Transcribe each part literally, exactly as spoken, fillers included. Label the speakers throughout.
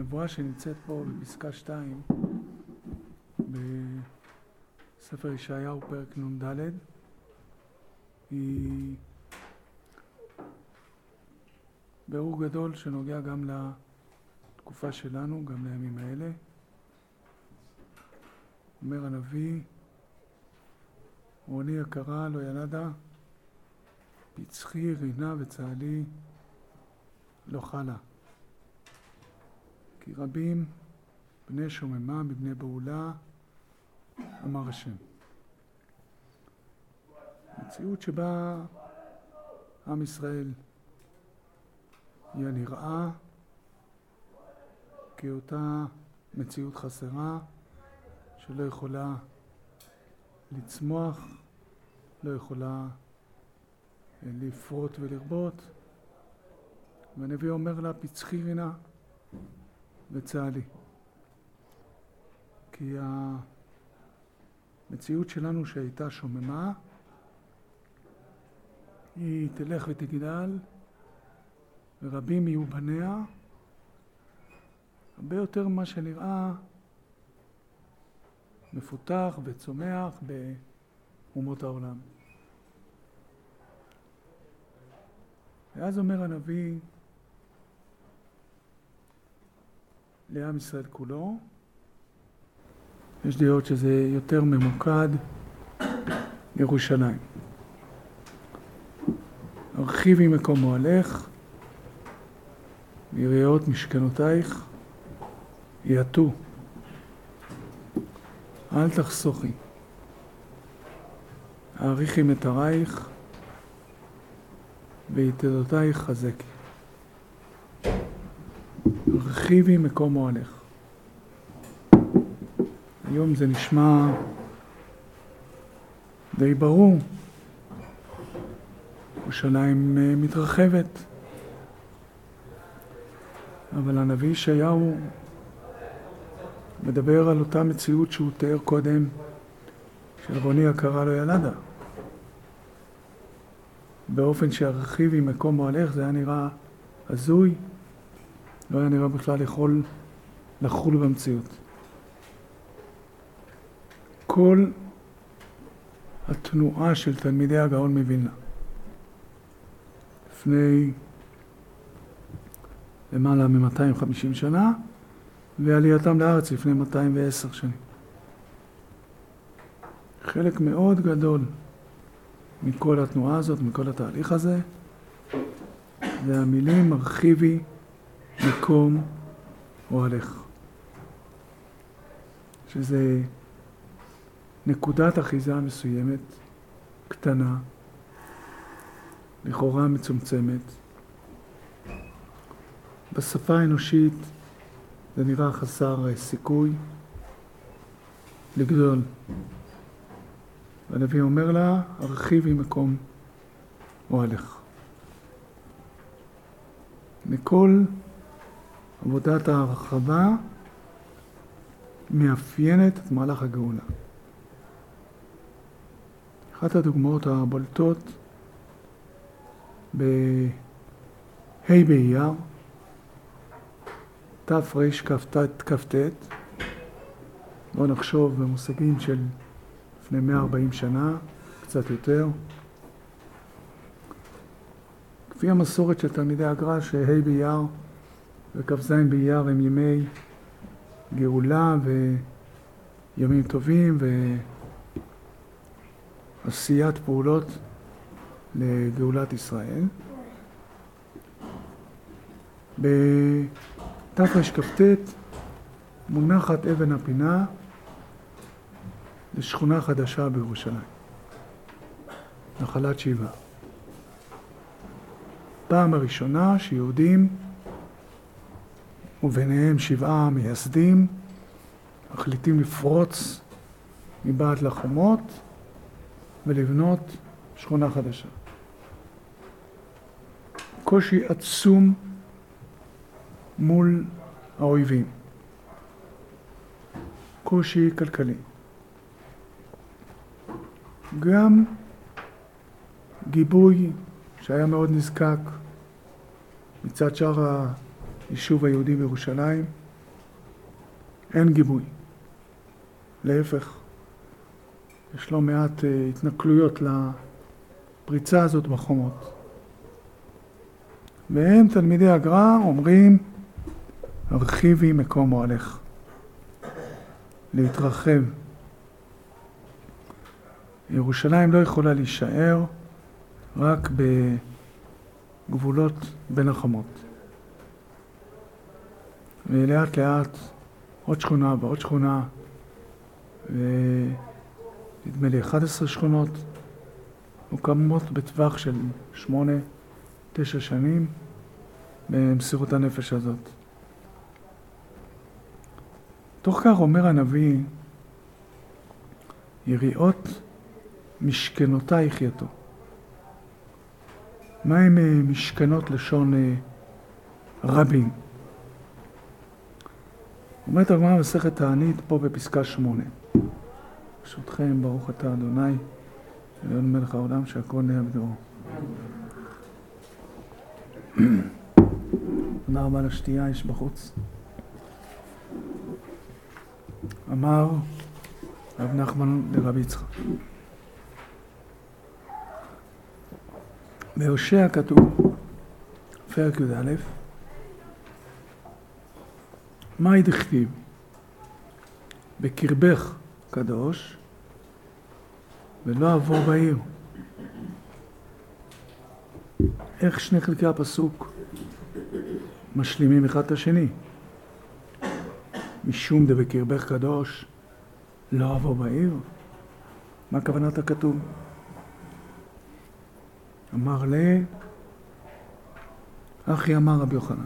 Speaker 1: נבואה שנמצאת פה בפסקה שתיים בספר ישעיהו פרק נ"ד היא ביאור גדול שנוגע גם לתקופה שלנו, גם לימים האלה. אומר הנביא, רוני יקרה לא ילדה, פצחי רינה וצהלי לא חלה. כי רבים בני שוממה מבני בעולה, אמר השם. מציאות שבה עם ישראל היא הנראה כאותה מציאות חסרה שלא יכולה לצמוח, לא יכולה לפרוט ולרבות. והנביא אומר לה, פצחי רינה וצהלי. כי המציאות שלנו שהייתה שוממה, היא תלך ותגדל, ורבים יהיו בניה, הרבה יותר ממה שנראה מפותח וצומח באומות העולם. ואז אומר הנביא לעם ישראל כולו, יש דעות שזה יותר ממוקד ירושלים. הרחיבי מקום אוהלך, ויריעות משכנותייך יעטו. אל תחסוכי. העריכי מטרייך, ויתדותייך חזקי. הרחיבי מקום אוהלך. היום זה נשמע די ברור. ירושלים מתרחבת. אבל הנביא ישעיהו מדבר על אותה מציאות שהוא תיאר קודם של רוני יקרה לא ילדה. באופן שהרחיבי מקום אוהלך זה היה נראה הזוי, לא היה נראה בכלל יכול לחול במציאות. כל התנועה של תלמידי הגאון מווילנה לפני למעלה מ-מאתיים וחמישים שנה, ועלייתם לארץ לפני מאתיים ועשר שנים. חלק מאוד גדול מכל התנועה הזאת, מכל התהליך הזה, זה המילים מרחיבי מקום אוהלך. שזה נקודת אחיזה מסוימת, קטנה, לכאורה מצומצמת. בשפה האנושית זה נראה חסר סיכוי לגדול. והנביא אומר לה, הרחיבי מקום אוהלך. מכל עבודת ההרחבה מאפיינת את מהלך הגאולה. אחת הדוגמאות הבולטות בה' באייר, תרכ"ט, בואו נחשוב במושגים של לפני מאה וארבעים שנה, קצת יותר. כפי המסורת של תלמידי הגר"א, שה' באייר וכ"ז באייר הם ימי גאולה וימים טובים ועשיית פעולות לגאולת ישראל. בתרכ"ט מונחת אבן הפינה לשכונה חדשה בירושלים, נחלת שבעה. פעם הראשונה שיהודים, וביניהם שבעה מייסדים, מחליטים לפרוץ מבעד לחומות ולבנות שכונה חדשה. קושי עצום מול האויבים. קושי כלכלי. גם גיבוי שהיה מאוד נזקק מצד שאר היישוב היהודי בירושלים, אין גיבוי. להפך, יש לא מעט uh, התנכלויות לפריצה הזאת בחומות. והם, תלמידי הגר"א, אומרים, הרחיבי מקום אוהלך. להתרחב. ירושלים לא יכולה להישאר רק בגבולות בין החומות. ולאט לאט עוד שכונה ועוד שכונה, ונדמה לי אחת עשרה שכונות, מוקמות בטווח של שמונה, תשע שנים במסירות הנפש הזאת. תוך כך אומר הנביא, יריעות משכנותייך יתו. מה הם משכנות לשון רבים? אומרת הגמרא במסכת תענית פה בפסקה שמונה. ברשותכם, ברוך אתה אדוני, אלוהינו מלך העולם שהכל נהיה בדברו. תודה רבה לשתייה, יש בחוץ. אמר רב נחמן לרבי יצחק. בהושע כתוב, פרק י"א, מה דכתיב? בקרבך קדוש ולא עבור בעיר. איך שני חלקי הפסוק משלימים אחד את השני? משום דבקרבך קדוש לא עבור בעיר? מה כוונת הכתוב? אמר לי, אחי אמר רבי יוחנן.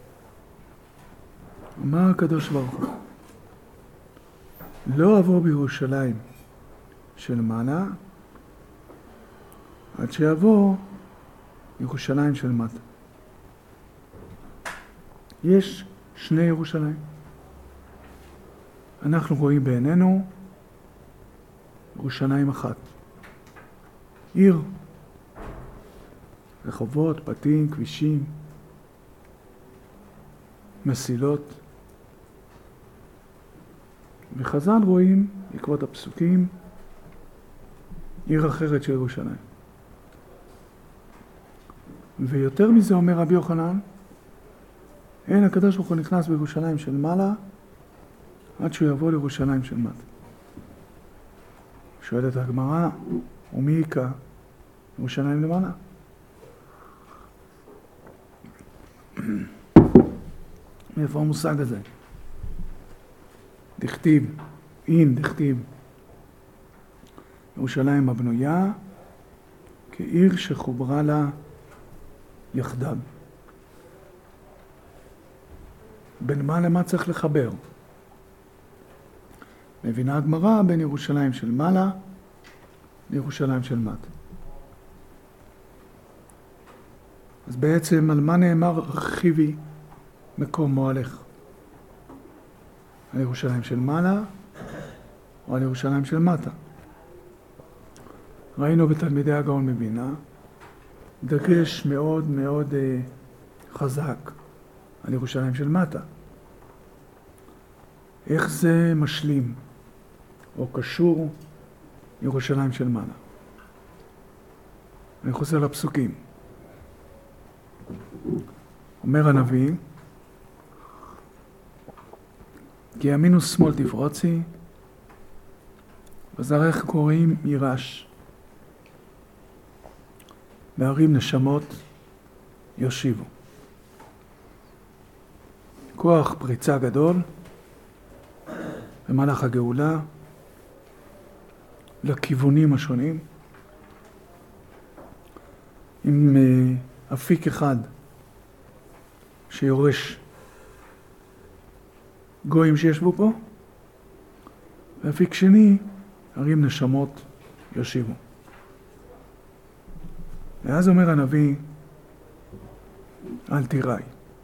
Speaker 1: אמר הקדוש ברוך הוא, לא עבור בירושלים של מעלה, עד שיעבור ירושלים של מטה. יש שני ירושלים. אנחנו רואים בעינינו ירושלים אחת. עיר, רחובות, בתים, כבישים, מסילות. וחז"ל רואים, בעקבות הפסוקים, עיר אחרת של ירושלים. ויותר מזה אומר רבי יוחנן, אין הקדוש ברוך הוא נכנס בירושלים של מעלה, עד שהוא יבוא לירושלים של מטה. שואלת הגמרא, ומי יקע ירושלים למעלה? מאיפה המושג הזה? דכתיב, אין דכתיב, ירושלים הבנויה כעיר שחוברה לה יחדיו. בין מה למה צריך לחבר? מבינה הגמרא בין ירושלים של מעלה לירושלים של מטה. אז בעצם על מה נאמר הרחיבי מקום אוהלך? על ירושלים של מעלה או על ירושלים של מטה? ראינו בתלמידי הגאון מבינה דגש מאוד מאוד אה, חזק על ירושלים של מטה. איך זה משלים או קשור ירושלים של מעלה? אני חוזר לפסוקים. אומר הנביא, כי ימין ושמאל תפרוצי, וזרעך קוראים יירש. והרים נשמות יושיבו. כוח פריצה גדול במהלך הגאולה לכיוונים השונים, עם אפיק אחד שיורש גויים שישבו פה, ואפיק שני, הרים נשמות יושיבו. ואז אומר הנביא, אל תיראי.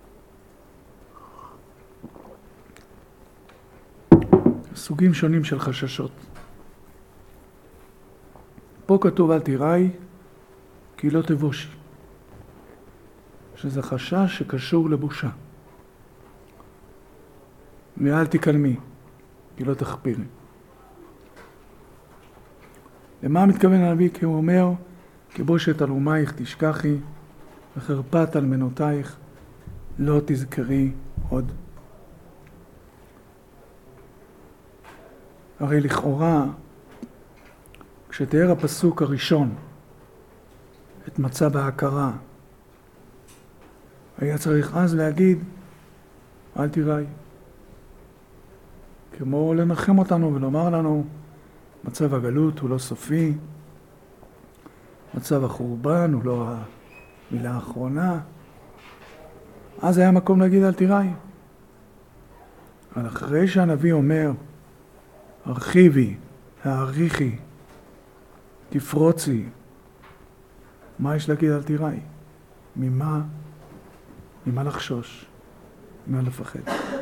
Speaker 1: סוגים שונים של חששות. פה כתוב אל תיראי, כי לא תבושי. שזה חשש שקשור לבושה. ואל תקלמי, כי לא תחפירי. למה מתכוון הנביא? כי הוא אומר, כבושת אלומייך תשכחי, וחרפת אלמנותייך לא תזכרי עוד. הרי לכאורה, כשתיאר הפסוק הראשון את מצב ההכרה, היה צריך אז להגיד, אל תיראי. כמו לנחם אותנו ולומר לנו, מצב הגלות הוא לא סופי, מצב החורבן הוא לא המילה האחרונה. אז היה מקום להגיד אל תיראי. אבל אחרי שהנביא אומר, הרחיבי, העריכי, תפרוצי, מה יש להגיד אל תיראי? ממה? ממה לחשוש? ממה לפחד?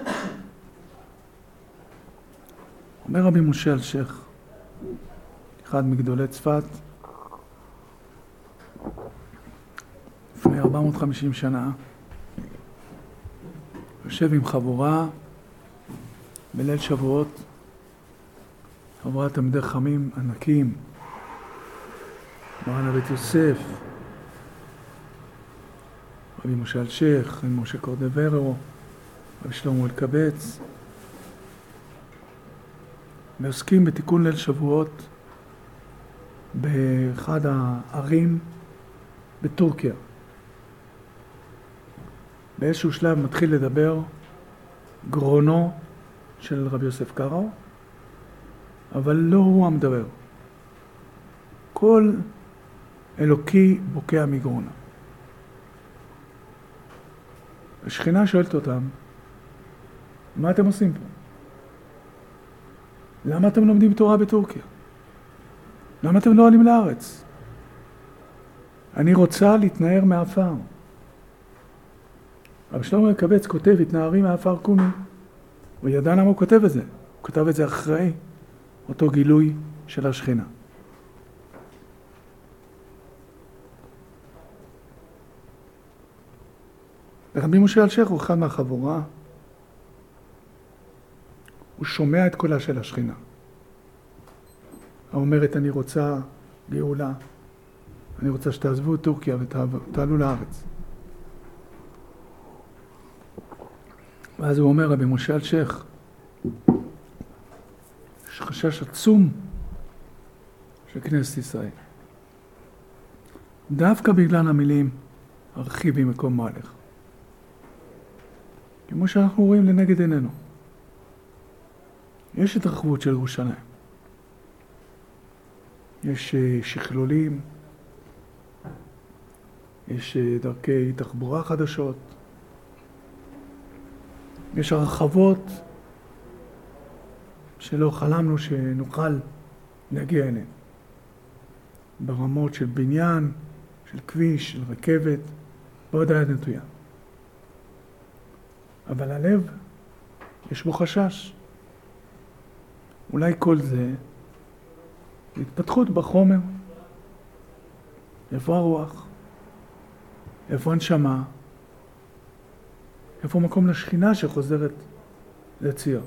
Speaker 1: אומר רבי משה אלשיך, אחד מגדולי צפת, לפני ארבע מאות וחמישים שנה, יושב עם חבורה בליל שבועות, חבורת תלמידי חכמים ענקים, מרן הבית יוסף, רבי משה אלשיך, רבי משה קורדברו, רבי שלמה אלקבץ, ועוסקים בתיקון ליל שבועות באחד הערים בטורקיה. באיזשהו שלב מתחיל לדבר גרונו של רבי יוסף קארו, אבל לא הוא המדבר. כל אלוקי בוקע מגרונה. השכינה שואלת אותם, מה אתם עושים פה? למה אתם לומדים תורה בטורקיה? למה אתם לא עולים לארץ? אני רוצה להתנער מהעפר. רבי שלמה אלקבץ כותב, התנערי מהעפר קומי. הוא ידע למה הוא כותב את זה. הוא כותב את זה אחרי אותו גילוי של השכינה. רבי משה אלשיך הוא אחד מהחבורה. הוא שומע את קולה של השכינה. האומרת, אני רוצה גאולה. אני רוצה שתעזבו את טורקיה ותעלו לארץ. ואז הוא אומר, רבי משה אלשיך, יש חשש עצום של כנסת ישראל. דווקא בגלל המילים, הרחיבי מקום מלך. כמו שאנחנו רואים לנגד עינינו. יש התרחבות של ירושלים. יש שכלולים, יש דרכי תחבורה חדשות, יש הרחבות שלא חלמנו שנוכל להגיע אליהן. ברמות של בניין, של כביש, של רכבת, ועוד היד נטויה. אבל הלב, יש בו חשש. אולי כל זה, התפתחות בחומר. איפה הרוח? איפה הנשמה? איפה מקום לשכינה שחוזרת לציון?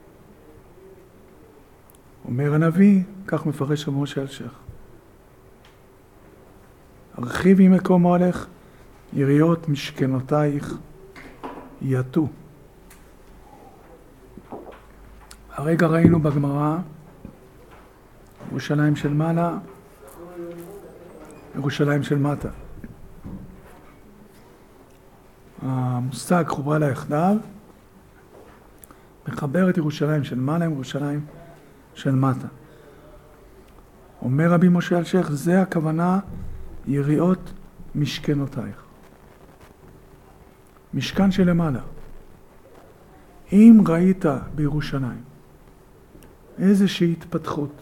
Speaker 1: אומר הנביא, כך מפרש רבי משה אלשיך. הרחיבי מקום הולך, יריות משכנותייך יתו. הרגע ראינו בגמרא, ירושלים של מעלה, ירושלים של מטה. המושג חוברה לה יחדיו, מחבר את ירושלים של מעלה עם ירושלים של מטה. אומר רבי משה אלשיך, זה הכוונה יריעות משכנותייך. משכן שלמעלה. אם ראית בירושלים איזושהי התפתחות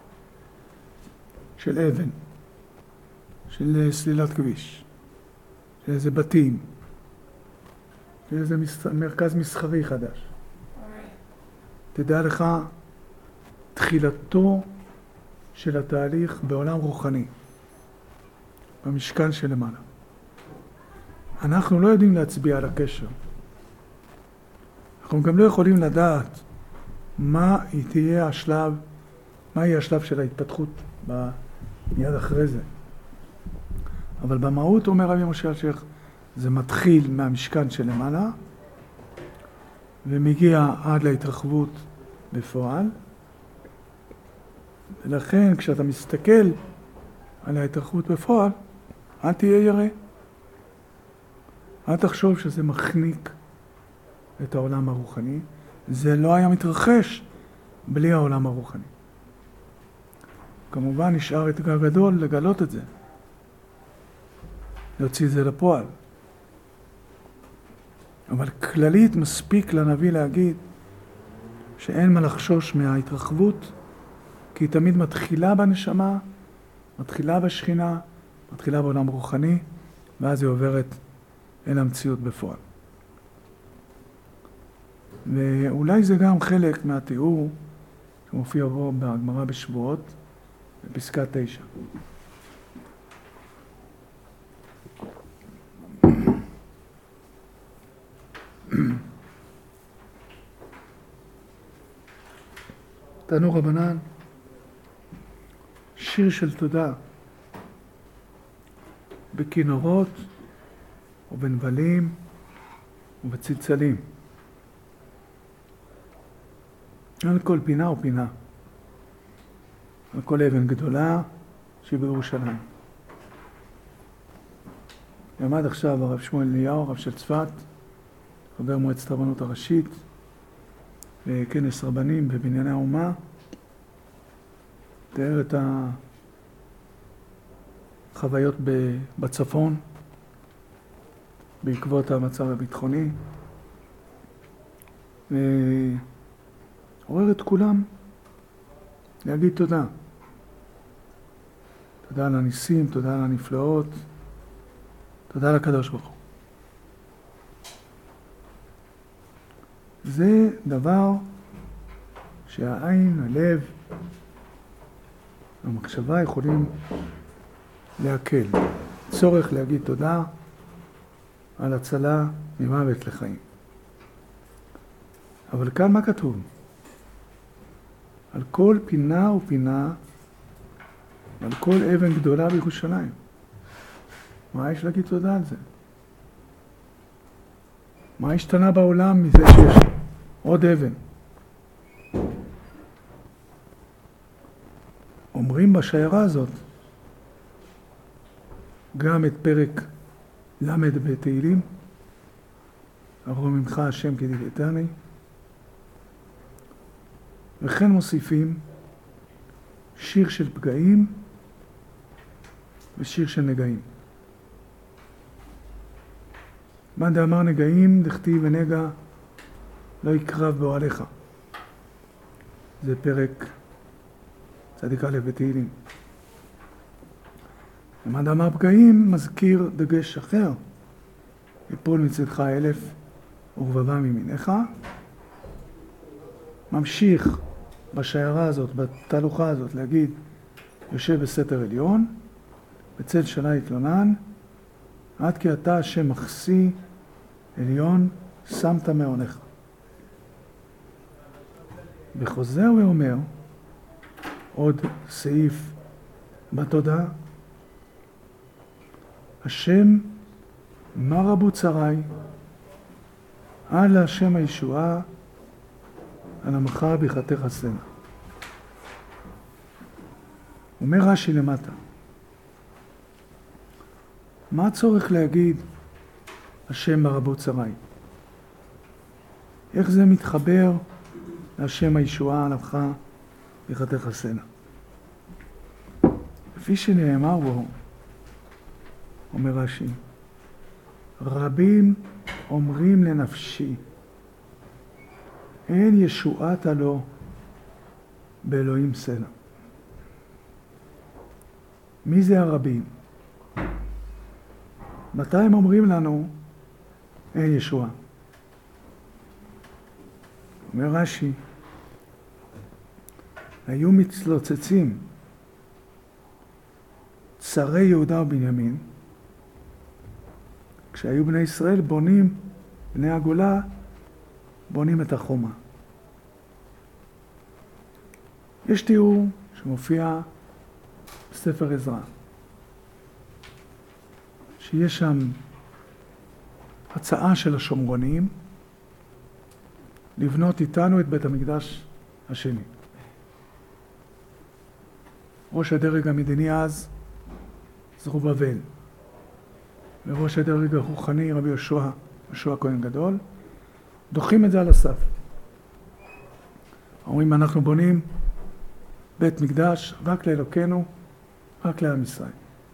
Speaker 1: של אבן, של סלילת כביש, של איזה בתים, של איזה מרכז מסחרי חדש, תדע לך תחילתו של התהליך בעולם רוחני, במשכן שלמעלה. אנחנו לא יודעים להצביע על הקשר. אנחנו גם לא יכולים לדעת מה תהיה השלב, מה יהיה השלב של ההתפתחות מיד אחרי זה. אבל במהות אומר רבי משה אלשיך, זה מתחיל מהמשכן שלמעלה, ומגיע עד להתרחבות בפועל. ולכן כשאתה מסתכל על ההתרחבות בפועל, אל תהיה ירא. אל תחשוב שזה מחניק את העולם הרוחני. זה לא היה מתרחש בלי העולם הרוחני. כמובן נשאר אתגר גדול לגלות את זה. להוציא את זה לפועל. אבל כללית מספיק לנביא להגיד שאין מה לחשוש מההתרחבות, כי היא תמיד מתחילה בנשמה, מתחילה בשכינה, מתחילה בעולם רוחני, ואז היא עוברת אל המציאות בפועל. ואולי זה גם חלק מהתיאור שמופיע בו בגמרא בשבועות, בפסקה תשע. תנו רבנן, שיר של תודה בכינורות ובנבלים ובצלצלים. על כל פינה ופינה, על כל אבן גדולה שהיא בירושלים. עמד עכשיו הרב שמואל אליהו, הרב של צפת, חבר מועצת הרבנות הראשית, בכנס רבנים בבנייני האומה, תיאר את החוויות בצפון בעקבות המצב הביטחוני, ועורר את כולם להגיד תודה. תודה על הניסים, תודה על הנפלאות, תודה לקדוש ברוך הוא. זה דבר שהעין, הלב, המחשבה יכולים להקל. צורך להגיד תודה על הצלה ממוות לחיים. אבל כאן מה כתוב? על כל פינה ופינה, על כל אבן גדולה בירושלים. מה יש להגיד תודה על זה? מה השתנה בעולם מזה שיש עוד אבן? אומרים בשיירה הזאת גם את פרק למד בתהילים, ארור ממך השם כדידתני, וכן מוסיפים שיר של פגעים ושיר של נגעים. מה דאמר נגעים דכתיב ונגע לא יקרב באוהליך. זה פרק צדיק א' בתהילים. ומה דאמר פגעים מזכיר דגש אחר. יפול מצדך אלף ורבבה מימיניך. ממשיך בשיירה הזאת, בתהלוכה הזאת, להגיד יושב בסתר עליון, בצל שנה יתלונן, עד כי אתה השם מחסי עליון שמת מעונך. וחוזר ואומר עוד סעיף בתודה, השם מה רבו צרי, על השם הישועה, על עמך בכתך סלע. אומר רש"י למטה, מה הצורך להגיד השם ברבות צרי? איך זה מתחבר להשם הישועה על עמך בכתך סלע? כפי שנאמר בו, אומר רש"י, רבים אומרים לנפשי, אין ישועת הלא באלוהים סלע. מי זה הרבים? מתי הם אומרים לנו אין ישועה? אומר רש"י, היו מצלוצצים צרי יהודה ובנימין, כשהיו בני ישראל בונים, בני הגולה, בונים את החומה. יש תיאור שמופיע בספר עזרא, שיש שם הצעה של השומרונים לבנות איתנו את בית המקדש השני. ראש הדרג המדיני אז, זרובבל, וראש הדרג הרוחני, רבי יהושע, יהושע כהן גדול, דוחים את זה על הסף. אומרים, אנחנו בונים בית מקדש רק לאלוקינו, רק לעם ישראל.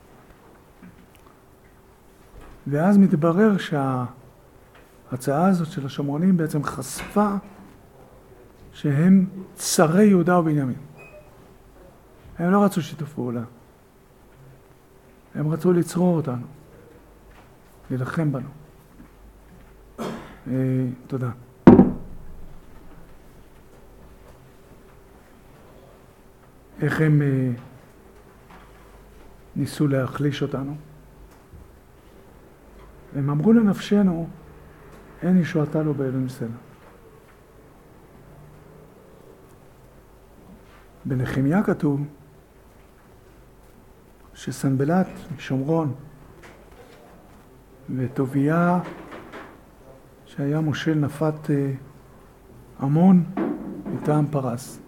Speaker 1: ואז מתברר שההצעה הזאת של השומרונים בעצם חשפה שהם צרי יהודה ובנימין. הם לא רצו שיתוף פעולה. הם רצו לצרור אותנו, ללחם בנו. אה, תודה. איך הם אה, ניסו להחליש אותנו? הם אמרו לנפשנו, אין ישועתה לו באלוהים סלע. בנחמיה כתוב שסנבלט משומרון וטוביה שהיה מושל נפת אה, עמון מטעם פרס.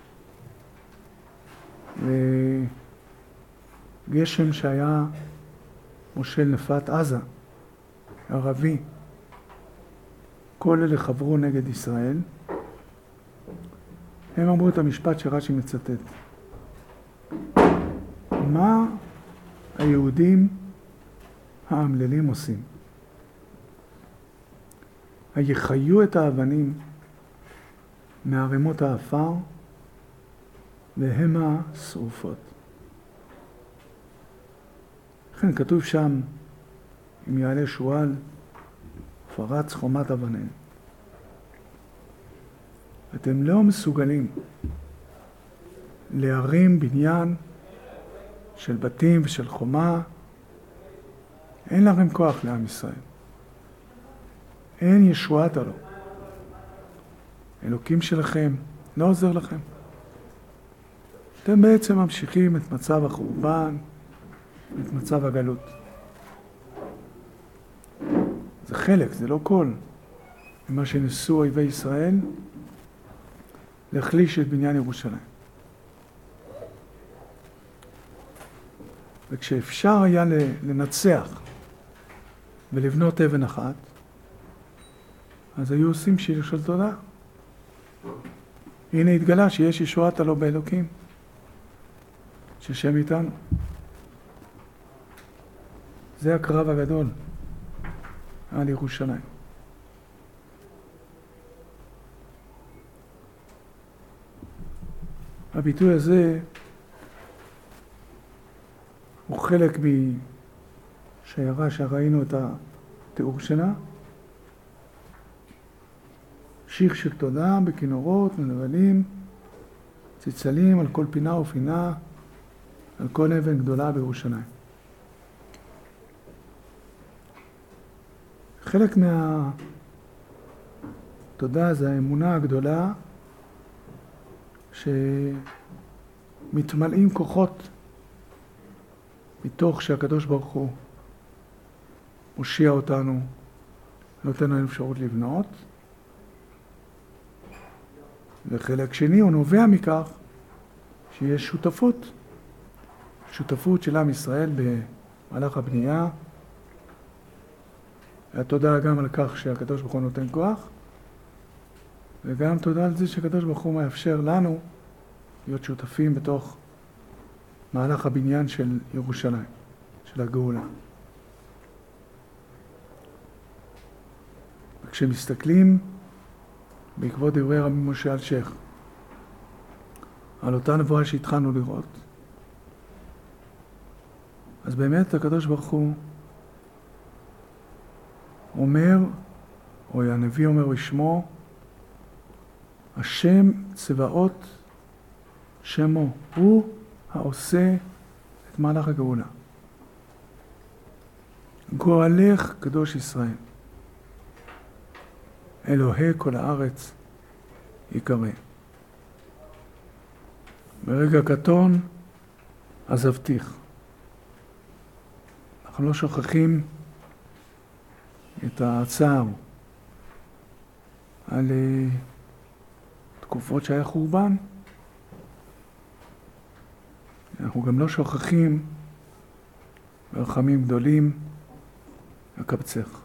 Speaker 1: וגשם שהיה מושל נפת עזה, ערבי, כל אלה חברו נגד ישראל. הם אמרו את המשפט שרש"י מצטט. מה היהודים האמללים עושים? היחיו את האבנים מערימות האפר והמה שרופות. לכן כתוב שם, אם יעלה שועל, פרץ חומת אבנים. אתם לא מסוגלים להרים בניין של בתים ושל חומה. אין לכם כוח לעם ישראל. אין ישועת לו. אלוקים שלכם לא עוזר לכם. אתם בעצם ממשיכים את מצב החורבן, את מצב הגלות. זה חלק, זה לא כל, ממה שניסו אויבי ישראל להחליש את בניין ירושלים. וכשאפשר היה לנצח ולבנות אבן אחת, אז היו עושים שיר של תודה. הנה התגלה שיש ישועת לו באלוקים, ששם איתנו. זה הקרב הגדול על ירושלים. הביטוי הזה הוא חלק משיירה שראינו את התיאור שלה. שיר של תודה בכינורות, מנבלים, ציצלים על כל פינה ופינה, על כל אבן גדולה בירושלים. חלק מהתודה זה האמונה הגדולה שמתמלאים כוחות מתוך שהקדוש ברוך הוא מושיע אותנו, נותן לנו אפשרות לבנות. וחלק שני הוא נובע מכך שיש שותפות, שותפות של עם ישראל במהלך הבנייה. תודה גם על כך שהקדוש ברוך הוא נותן כוח, וגם תודה על זה שהקדוש ברוך הוא מאפשר לנו להיות שותפים בתוך מהלך הבניין של ירושלים, של הגאולה. וכשמסתכלים בעקבות דברי רבי משה אלשיך על אותה נבואה שהתחלנו לראות, אז באמת הקדוש ברוך הוא אומר, או הנביא אומר בשמו, השם צבאות שמו, הוא העושה את מהלך הגאולה. גואלך קדוש ישראל. אלוהי כל הארץ יקרא. ברגע קטון עזבתיך. אנחנו לא שוכחים את הצער על תקופות שהיה חורבן. אנחנו גם לא שוכחים ברחמים גדולים אקבצך.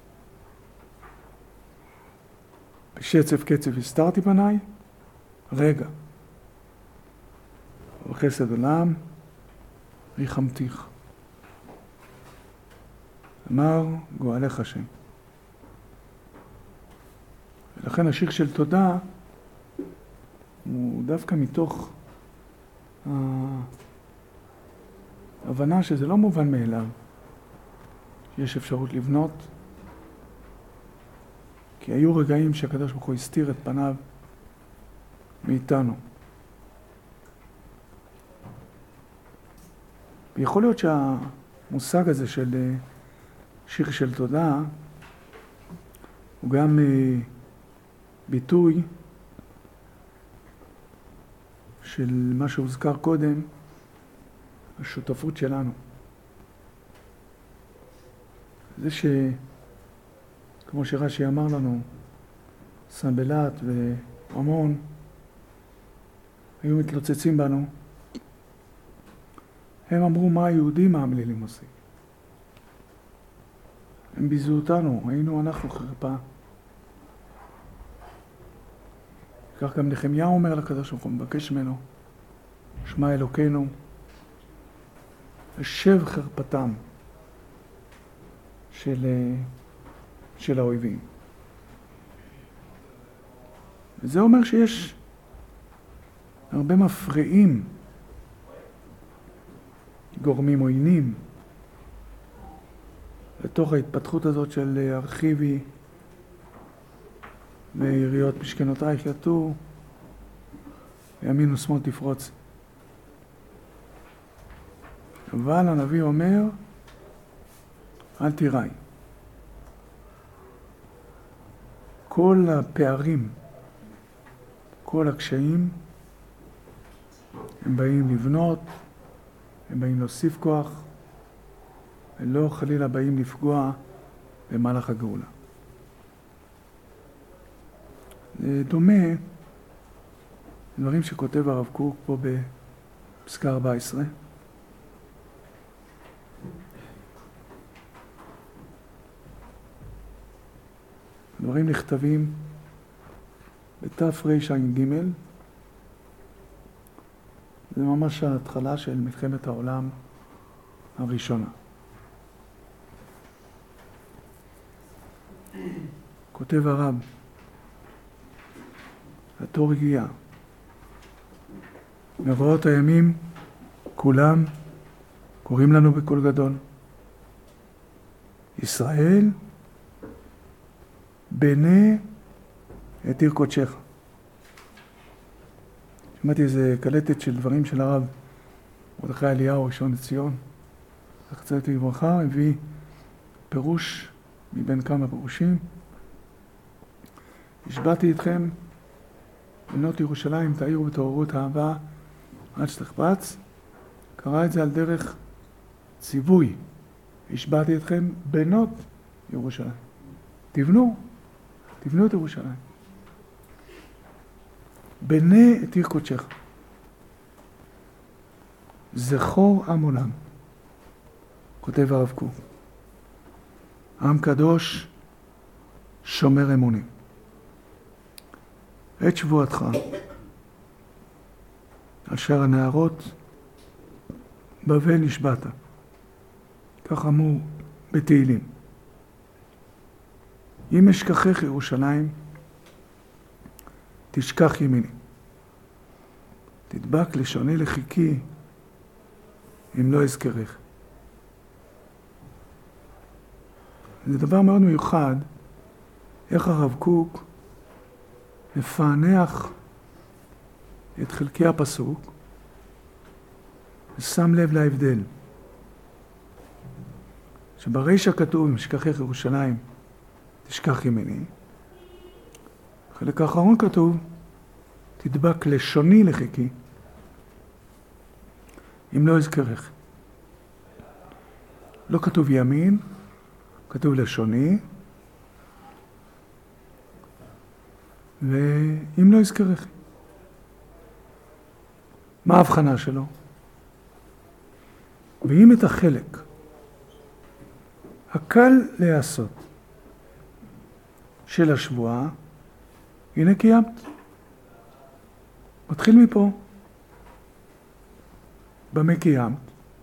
Speaker 1: בשצף קצף הסתרתי פניי, רגע. ובחסד עולם ריחמתיך. אמר גואלך השם. ולכן השיר של תודה הוא דווקא מתוך ההבנה שזה לא מובן מאליו. יש אפשרות לבנות, כי היו רגעים שהקדוש ברוך הוא הסתיר את פניו מאיתנו. ויכול להיות שהמושג הזה של שיר של תודה הוא גם ביטוי של מה שהוזכר קודם, השותפות שלנו. זה שכמו שרש"י אמר לנו, סנבלת ועמון היו מתלוצצים בנו, הם אמרו מה היהודים העמלילים עושים. הם ביזו אותנו, היינו אנחנו חרפה. כך גם נחמיה אומר לקדוש ברוך הוא, מבקש ממנו, שמע אלוקינו, השב חרפתם של, של האויבים. וזה אומר שיש הרבה מפריעים, גורמים עוינים, לתוך ההתפתחות הזאת של ארכיבי ויריות משכנותייך יטו, ימין ושמאל תפרוץ. אבל הנביא אומר, אל תיראי. כל הפערים, כל הקשיים, הם באים לבנות, הם באים להוסיף כוח, ולא חלילה באים לפגוע במהלך הגאולה. זה דומה דברים שכותב הרב קוק פה בפסקה ארבע עשרה. דברים נכתבים בתרע"ג. זה ממש ההתחלה של מלחמת העולם הראשונה. כותב הרב, התור הגיע. מבואות הימים, כולם קוראים לנו בקול גדול. ישראל, בנה את עיר קודשך. שמעתי איזה קלטת של דברים של הרב מרדכי אליהו, ראשון לציון. זכר לברכה, הביא פירוש מבין כמה פירושים. השבעתי אתכם בנות ירושלים, תאירו בתעוררות האהבה עד שתחפץ. קרא את זה על דרך ציווי. השבעתי אתכם בנות ירושלים. תבנו, תבנו את ירושלים. בנה את עיר קודשך. זכור עם עולם. כותב הרב קוק. עם קדוש שומר אמונים. את שבועתך על שאר הנערות בבל נשבעת. כך אמרו בתהילים. אם אשכחך ירושלים, תשכח ימיני. תדבק לשוני לחיקי, אם לא אזכרך. זה דבר מאוד מיוחד, איך הרב קוק מפענח את חלקי הפסוק, ושם לב להבדל. שברישא כתוב, אם אשכחך ירושלים, תשכח ימיני. בחלק האחרון כתוב, תדבק לשוני לחיקי, אם לא אזכרך. לא כתוב ימין, כתוב לשוני, ואם לא אזכרך. מה ההבחנה שלו? ואם את החלק הקל לעשות של השבועה, הנה קיימת. מתחיל מפה. במה קיימת?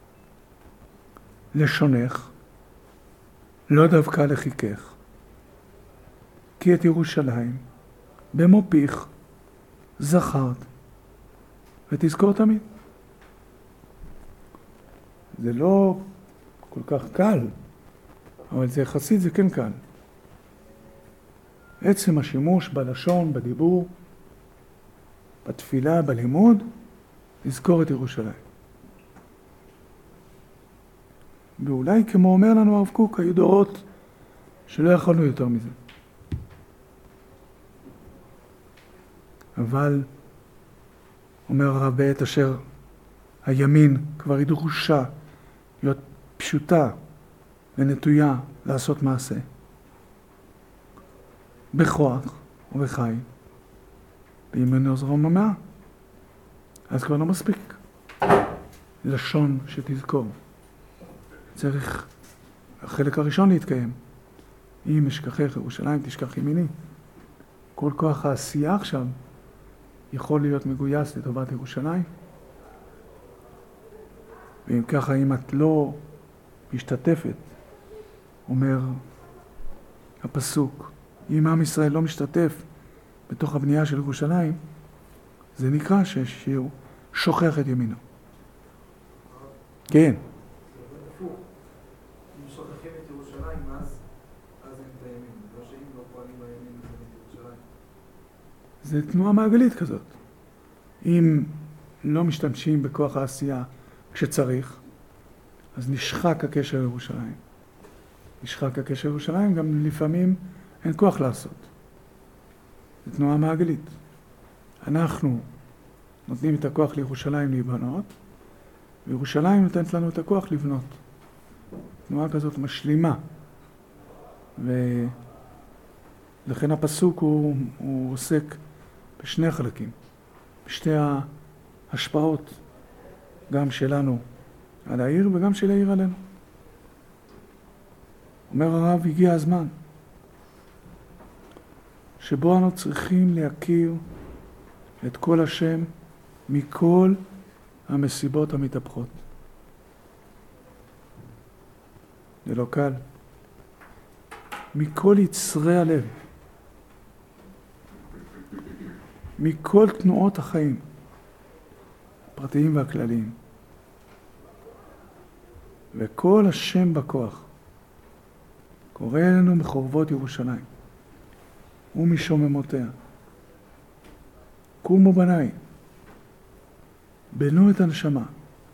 Speaker 1: לשונך, לא דווקא לחיכך, כי את ירושלים במו פיך זכרת ותזכור תמיד. זה לא כל כך קל, אבל זה יחסית, זה כן קל. עצם השימוש בלשון, בדיבור, בתפילה, בלימוד, לזכור את ירושלים. ואולי כמו אומר לנו הרב קוק, היו דורות שלא יכולנו יותר מזה. אבל, אומר הרב, בעת אשר הימין כבר היא דרושה, להיות פשוטה ונטויה לעשות מעשה. בכוח ובחי, בימין עוזרו ממאה. אז כבר לא מספיק לשון שתזכור. צריך החלק הראשון להתקיים. אם אשכחך ירושלים תשכח ימיני. כל כוח העשייה עכשיו יכול להיות מגויס לטובת ירושלים. ואם ככה, אם את לא משתתפת, אומר הפסוק, אם עם ישראל לא משתתף בתוך הבנייה של ירושלים, זה נקרא שהוא שוכח את ימינו. כן.
Speaker 2: אם שוכחים את ירושלים, אז הם את הימין. לא שאם לא פועלים בימין, זה את ירושלים.
Speaker 1: זה תנועה מעגלית כזאת. אם לא משתמשים בכוח העשייה כשצריך, אז נשחק הקשר לירושלים. נשחק הקשר לירושלים, גם לפעמים אין כוח לעשות. זו תנועה מעגלית. אנחנו נותנים את הכוח לירושלים להיבנות, וירושלים נותנת לנו את הכוח לבנות. תנועה כזאת משלימה. ולכן הפסוק הוא, הוא עוסק בשני החלקים, בשתי ההשפעות, גם שלנו על העיר וגם של העיר עלינו. אומר הרב, הגיע הזמן שבו אנו צריכים להכיר את כל השם מכל המסיבות המתהפכות. זה לא קל. מכל יצרי הלב, מכל תנועות החיים, הפרטיים והכלליים, וכל השם בכוח, קורא אלינו מחורבות ירושלים ומשוממותיה. קומו בניי, בנו את הנשמה,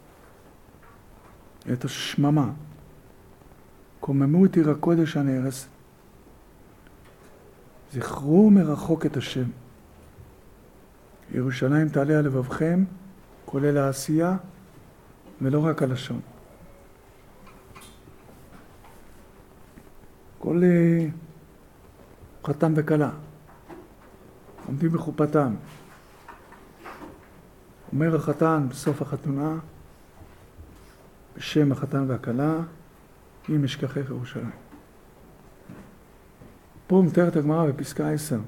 Speaker 1: את השממה, קוממו את עיר הקודש הנהרסת. זכרו מרחוק את השם. ירושלים תעלה על לבבכם, כולל העשייה, ולא רק הלשון. כל חתן וכלה עומדים בחופתם. אומר החתן בסוף החתונה, בשם החתן והכלה, אם אשכחך ירושלים. פה מתארת הגמרא בפסקה עשר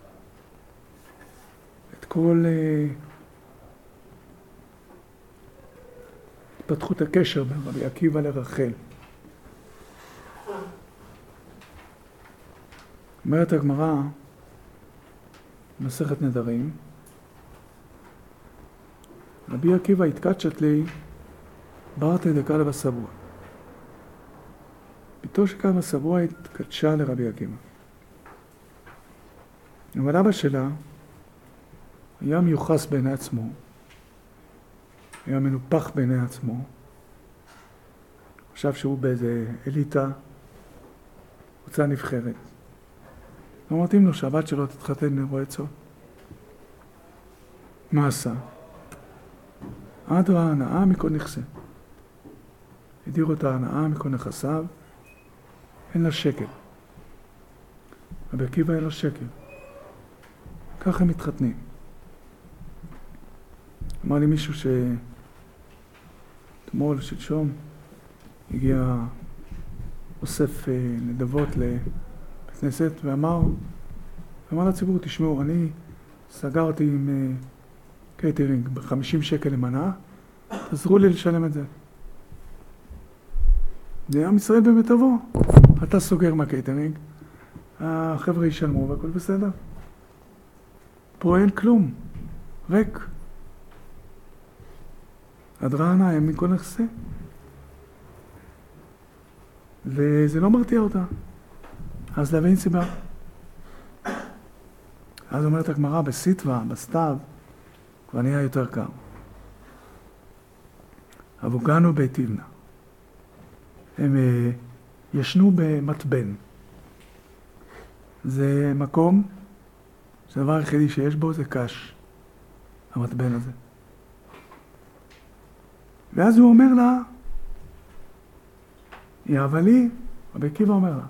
Speaker 1: את כל uh, התפתחות הקשר בין רבי עקיבא לרחל. אומרת הגמרא, מסכת נדרים, רבי עקיבא התקדשת לי ברתי דקאלה בסבוע. ביתו של כלבא בסבוע התקדשה לרבי עקיבא. אבל אבא שלה היה מיוחס בעיני עצמו, היה מנופח בעיני עצמו, חשב שהוא באיזה אליטה, קבוצה נבחרת. לא מתאים לו שהבת שלו תתחתן עם רועה צאן. מה עשה? אדרא הנאה מכל נכסה. הדיר אותה הנאה מכל נכסיו, אין לה שקל. רבי עקיבא אין לו שקל. ככה הם מתחתנים. אמר לי מישהו שאתמול, שלשום, הגיע אוסף נדבות לבית כנסת ואמר, אמר לציבור, תשמעו, אני סגרתי עם קייטרינג ב-חמישים שקל למנה, תעזרו לי לשלם את זה. זה עם ישראל במיטבו. אתה סוגר מהקייטרינג, החבר'ה ישלמו והכל בסדר. פה אין כלום, ריק. אדרא הנאה מכל נכסה. וזה לא מרתיע אותה. אז להבין סיבה. אז אומרת הגמרא, בסיטווה, בסתיו, כבר נהיה יותר קר. אבוגנו בית תבנה. הם ישנו במטבן. זה מקום שהדבר היחידי שיש בו זה קש, המטבן הזה. ואז הוא אומר לה, יאהבה לי, רבי עקיבא אומר לה,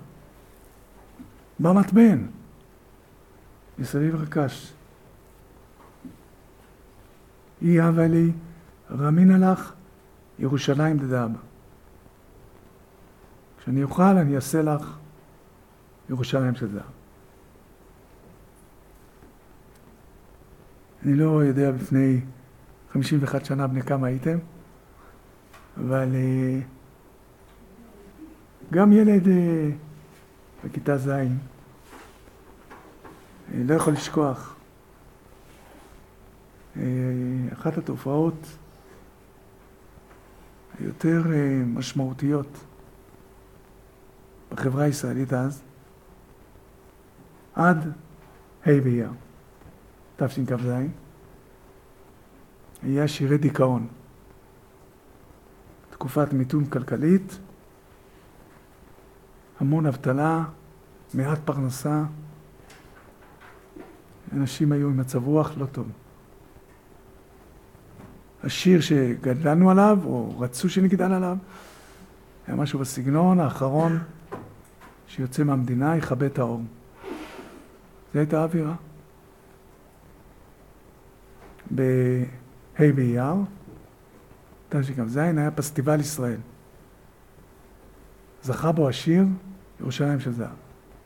Speaker 1: במטבן, מסביב רקש. יאהבה לי, רמינה לך, ירושלים דדאבא. כשאני אוכל, אני אעשה לך ירושלים של זהב. אני לא יודע לפני חמישים ואחת שנה בני כמה הייתם, אבל גם ילד בכיתה ז' לא יכול לשכוח. אחת התופעות היותר משמעותיות בחברה הישראלית אז, עד ה' באייר, תשכ"ז, היה שירי דיכאון. תקופת מיתון כלכלית, המון אבטלה, מעט פרנסה, אנשים היו עם מצב רוח לא טוב. השיר שגדלנו עליו, או רצו שנגדל עליו, היה משהו בסגנון האחרון שיוצא מהמדינה, יכבה את האור. זה הייתה האווירה. בה' באייר, תשכ"ז, היה פסטיבל ישראל. זכה בו השיר ירושלים של זהב.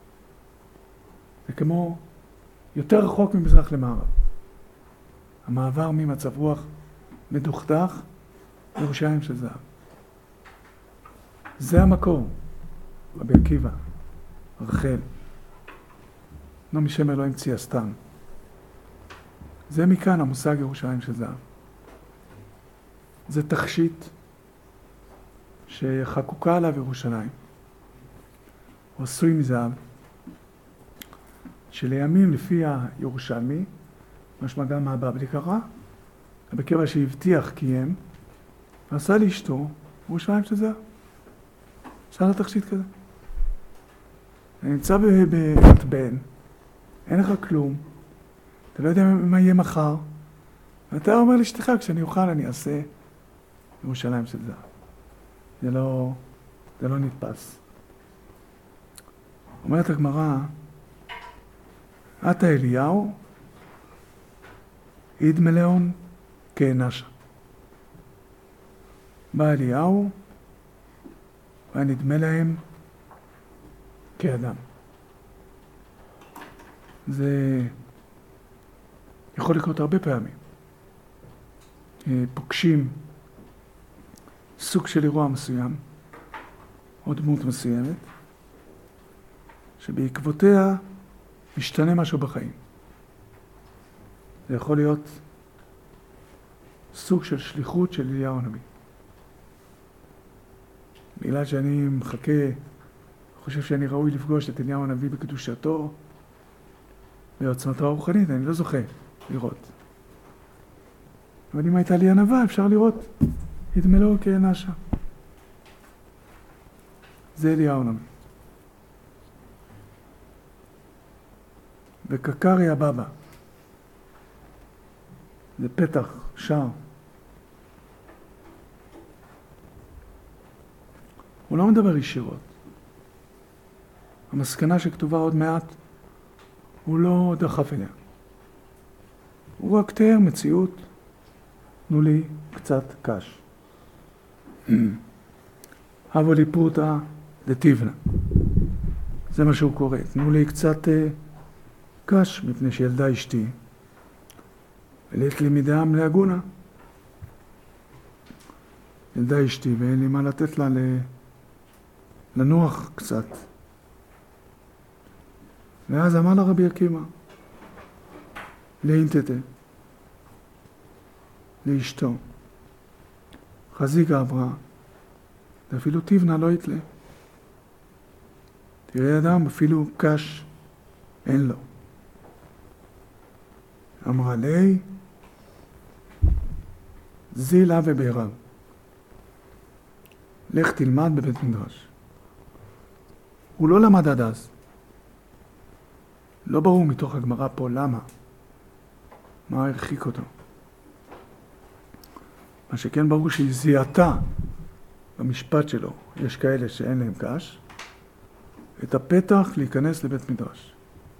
Speaker 1: זה כמו יותר רחוק ממזרח למערב. המעבר ממצב רוח מדוכדך ירושלים של זהב. זה המקור. רבי עקיבא, רחל, נעמי שמר לא המציאה סתם. זה מכאן המושג ירושלים של זהב. זה תכשיט שחקוקה עליו ירושלים. הוא עשוי מזהב, שלימים לפי הירושלמי, משמע גם מהבבלי קרא, רבי עקיבא שהבטיח קיים, ועשה לאשתו ירושלים של זהב. אפשר לתכשיט כזה. אני נמצא במטבן, אין לך כלום, אתה לא יודע מה יהיה מחר, ואתה אומר לאשתך, כשאני אוכל אני אעשה ירושלים של זהב. זה לא, זה לא נתפס. אומרת הגמרא, עתה אליהו, עיד מלאון כאנשה. בא אליהו, והיה נדמה להם כאדם. זה יכול לקרות הרבה פעמים. פוגשים סוג של אירוע מסוים, או דמות מסוימת, שבעקבותיה משתנה משהו בחיים. זה יכול להיות סוג של שליחות של אליהו הנביא. בגלל שאני מחכה, חושב שאני ראוי לפגוש את אליהו הנביא בקדושתו, בעוצמתו הרוחנית, אני לא זוכה לראות. אבל אם הייתה לי ענווה, אפשר לראות ידמה לו כאנשה. זה אליהו הנביא. וקקריה בבא. זה פתח, שער. הוא לא מדבר ישירות. המסקנה שכתובה עוד מעט, הוא לא דחף אליה. הוא רק תיאר מציאות, תנו לי קצת קש. הבו לי פרוטה דתיבנה. זה מה שהוא קורא. תנו לי קצת uh, קש, מפני שילדה אשתי. ולית לי מדם להגונה. ילדה אשתי, ואין לי מה לתת לה לנוח קצת. ואז אמר לה רבי עקיבא, לאינטטה, לאשתו, חזיקה עברה, ואפילו תיבנה לא יתלה. תראה אדם, אפילו קש אין לו. אמרה לי, זילה ובעירב. לך תלמד בבית מדרש. הוא לא למד עד אז. לא ברור מתוך הגמרא פה למה. מה הרחיק אותו. מה שכן ברור שהיא זיהתה במשפט שלו, יש כאלה שאין להם קש, את הפתח להיכנס לבית מדרש.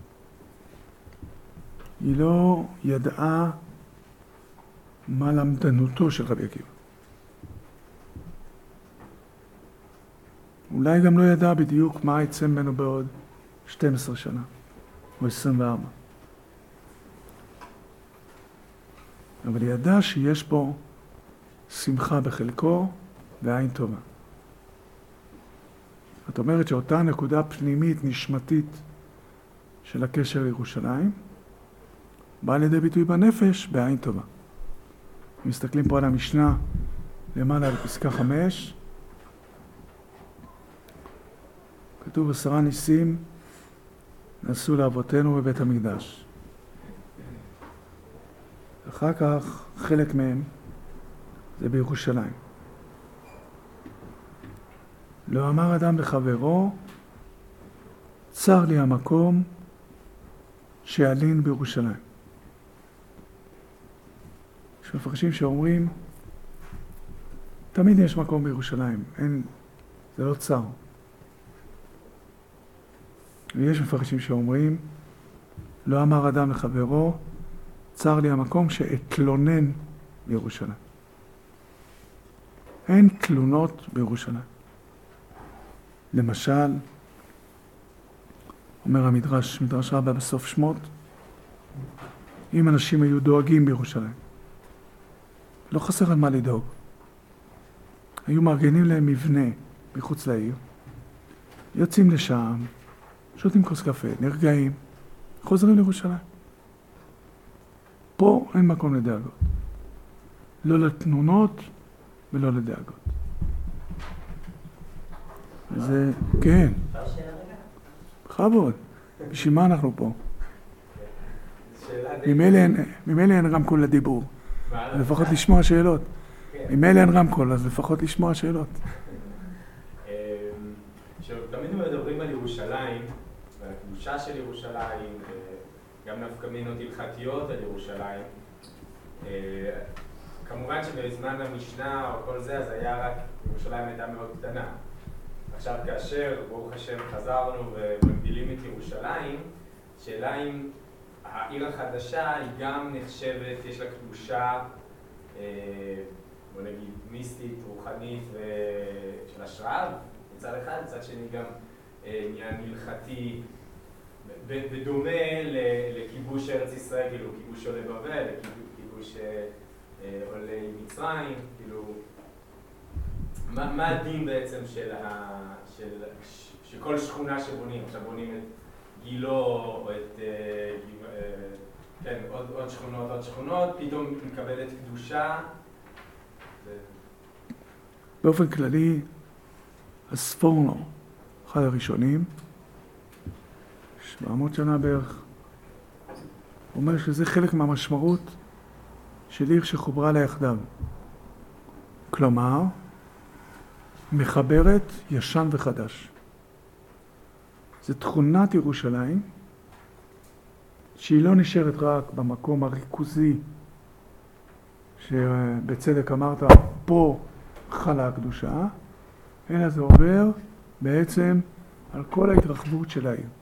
Speaker 1: היא לא ידעה מה למדנותו של רבי עקיבא. אולי גם לא ידעה בדיוק מה יצא ממנו בעוד שתים עשרה שנה, או עשרים וארבע. אבל היא ידעה שיש פה שמחה בחלקו ועין טובה. את אומרת שאותה נקודה פנימית, נשמתית של הקשר לירושלים, באה לידי ביטוי בנפש בעין טובה. מסתכלים פה על המשנה למעלה על פסקה חמש. כתוב עשרה ניסים נעשו לאבותינו בבית המקדש. אחר כך חלק מהם זה בירושלים. לא אמר אדם לחברו, צר לי המקום שעלין בירושלים. יש מפרשים שאומרים, תמיד יש מקום בירושלים, אין, זה לא צר. ויש מפרשים שאומרים, לא אמר אדם לחברו, צר לי המקום שאתלונן בירושלים. אין תלונות בירושלים. למשל, אומר המדרש, מדרש רבה בסוף שמות, אם אנשים היו דואגים בירושלים, לא חסר על מה לדאוג. היו מארגנים להם מבנה מחוץ לעיר, יוצאים לשם, שותים כוס קפה, נרגעים, חוזרים לירושלים. פה אין מקום לדאגות. לא לתנונות ולא לדאגות. זה, כן. בכבוד. בשביל מה אנחנו פה? ממילא אין רמקול לדיבור. לפחות לשמוע שאלות. ממילא אין רמקול, אז לפחות לשמוע שאלות.
Speaker 3: תמיד מדברים על ירושלים, ועל הקדושה של ירושלים, גם נפקא מינות הלכתיות על ירושלים. כמובן שבזמן המשנה או כל זה, אז היה רק, ירושלים הייתה מאוד קטנה. עכשיו כאשר, ברוך השם, חזרנו ומגדילים את ירושלים, שאלה אם העיר החדשה היא גם נחשבת, יש לה קדושה, בוא נגיד, מיסטית, רוחנית ושל השראה, מצד אחד, מצד שני גם עניין הלכתי, בדומה לכיבוש ארץ ישראל, כאילו כיבוש עולי בבל, לכיבוש עולי מצרים, כאילו, מה, מה הדין בעצם של, ה, של, של כל שכונה שבונים? עכשיו בונים את גילו או את, כן, עוד, עוד שכונות, עוד שכונות, פתאום מקבלת קדושה. זה...
Speaker 1: באופן כללי, הספורנו, אחד הראשונים, שבע מאות שנה בערך, אומר שזה חלק מהמשמעות של עיר שחוברה לה יחדיו. כלומר, מחברת ישן וחדש. זה תכונת ירושלים, שהיא לא נשארת רק במקום הריכוזי, שבצדק אמרת, פה חלה הקדושה, אלא זה עובר בעצם על כל ההתרחבות של העיר.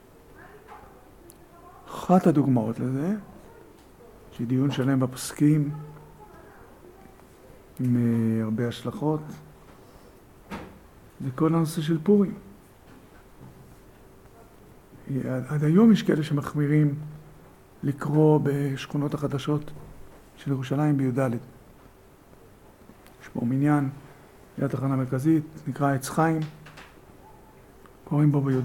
Speaker 1: אחת הדוגמאות לזה, שדיון שלם בפסקים, עם הרבה השלכות, זה כל הנושא של פורים. עד היום יש כאלה שמחמירים לקרוא בשכונות החדשות של ירושלים בי"ד. יש בו מניין, ליד התחנה המרכזית, נקרא עץ חיים, קוראים בו בי"ד.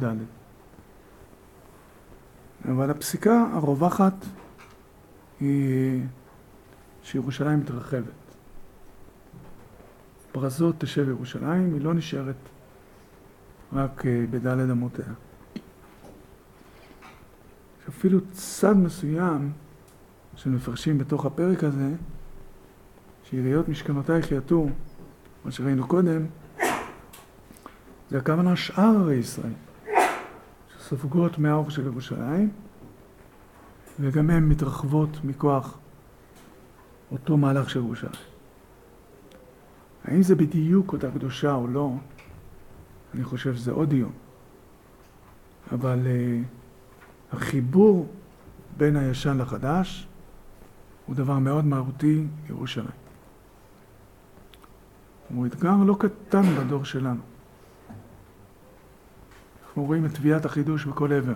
Speaker 1: אבל הפסיקה הרווחת היא שירושלים מתרחבת. פרזות תשב ירושלים, היא לא נשארת רק בדלת אמותיה. אפילו צד מסוים שמפרשים בתוך הפרק הזה, שיריות משכנותייך יעטו, מה שראינו קודם, זה הכוונה שאר ערי ישראל, שסופגות מהאור של ירושלים, וגם הן מתרחבות מכוח אותו מהלך של ירושלים. האם זה בדיוק אותה קדושה או לא, אני חושב שזה עוד דיון. אבל uh, החיבור בין הישן לחדש הוא דבר מאוד מהותי ירושלים. הוא אתגר לא קטן בדור שלנו. אנחנו רואים את תביעת החידוש בכל עבר.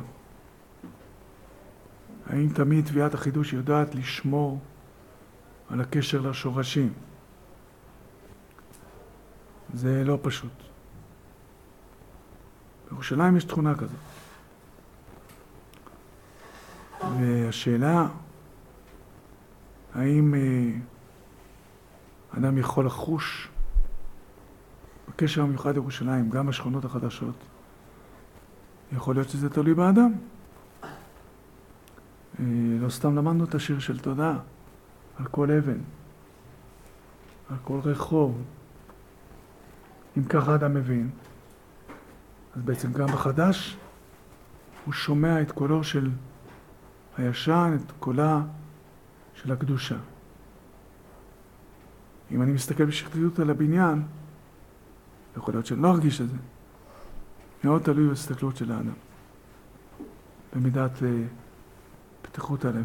Speaker 1: האם תמיד תביעת החידוש יודעת לשמור על הקשר לשורשים? זה לא פשוט. בירושלים יש תכונה כזאת. והשאלה, האם אה, אדם יכול לחוש בקשר המיוחד לירושלים, גם בשכונות החדשות? יכול להיות שזה תלוי באדם. אה, לא סתם למדנו את השיר של תודה, על כל אבן, על כל רחוב. אם ככה אדם מבין, אז בעצם גם בחדש הוא שומע את קולו של הישן, את קולה של הקדושה. אם אני מסתכל בשכתיות על הבניין, יכול להיות שאני לא ארגיש את זה. מאוד תלוי בהסתכלות של האדם, במידת uh, פתיחות הלב.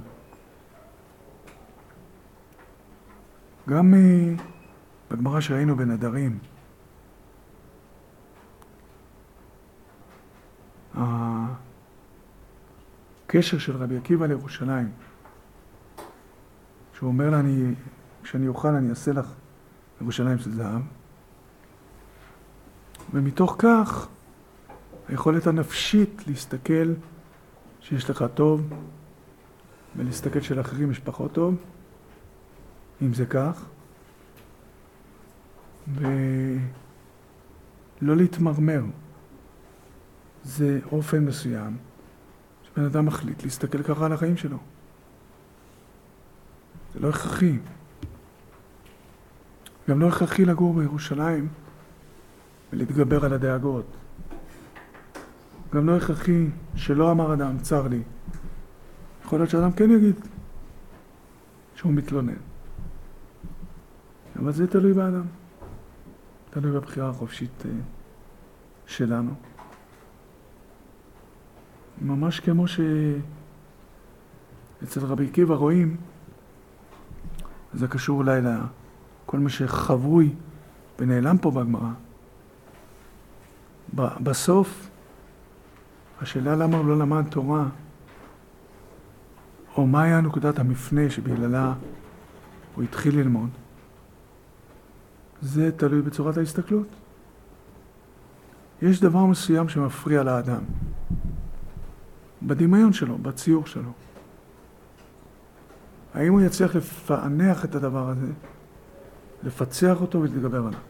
Speaker 1: גם uh, בגמרא שראינו בנדרים, הקשר של רבי עקיבא לירושלים, שהוא אומר לה, אני, כשאני אוכל אני אעשה לך ירושלים של זהב, ומתוך כך היכולת הנפשית להסתכל שיש לך טוב, ולהסתכל שלאחרים יש פחות טוב, אם זה כך, ולא להתמרמר. זה אופן מסוים שבן אדם מחליט להסתכל ככה על החיים שלו. זה לא הכרחי. גם לא הכרחי לגור בירושלים ולהתגבר על הדאגות. גם לא הכרחי שלא אמר אדם, צר לי. יכול להיות שאדם כן יגיד שהוא מתלונן. אבל זה תלוי באדם. תלוי בבחירה החופשית שלנו. ממש כמו שאצל רבי עקיבא רואים, זה קשור אולי לכל מה שחבוי ונעלם פה בגמרא. בסוף, השאלה למה הוא לא למד תורה, או מה היה נקודת המפנה שבגללה הוא התחיל ללמוד, זה תלוי בצורת ההסתכלות. יש דבר מסוים שמפריע לאדם, בדמיון שלו, בציור שלו. האם הוא יצליח לפענח את הדבר הזה, לפצח אותו ולהתגבר עליו?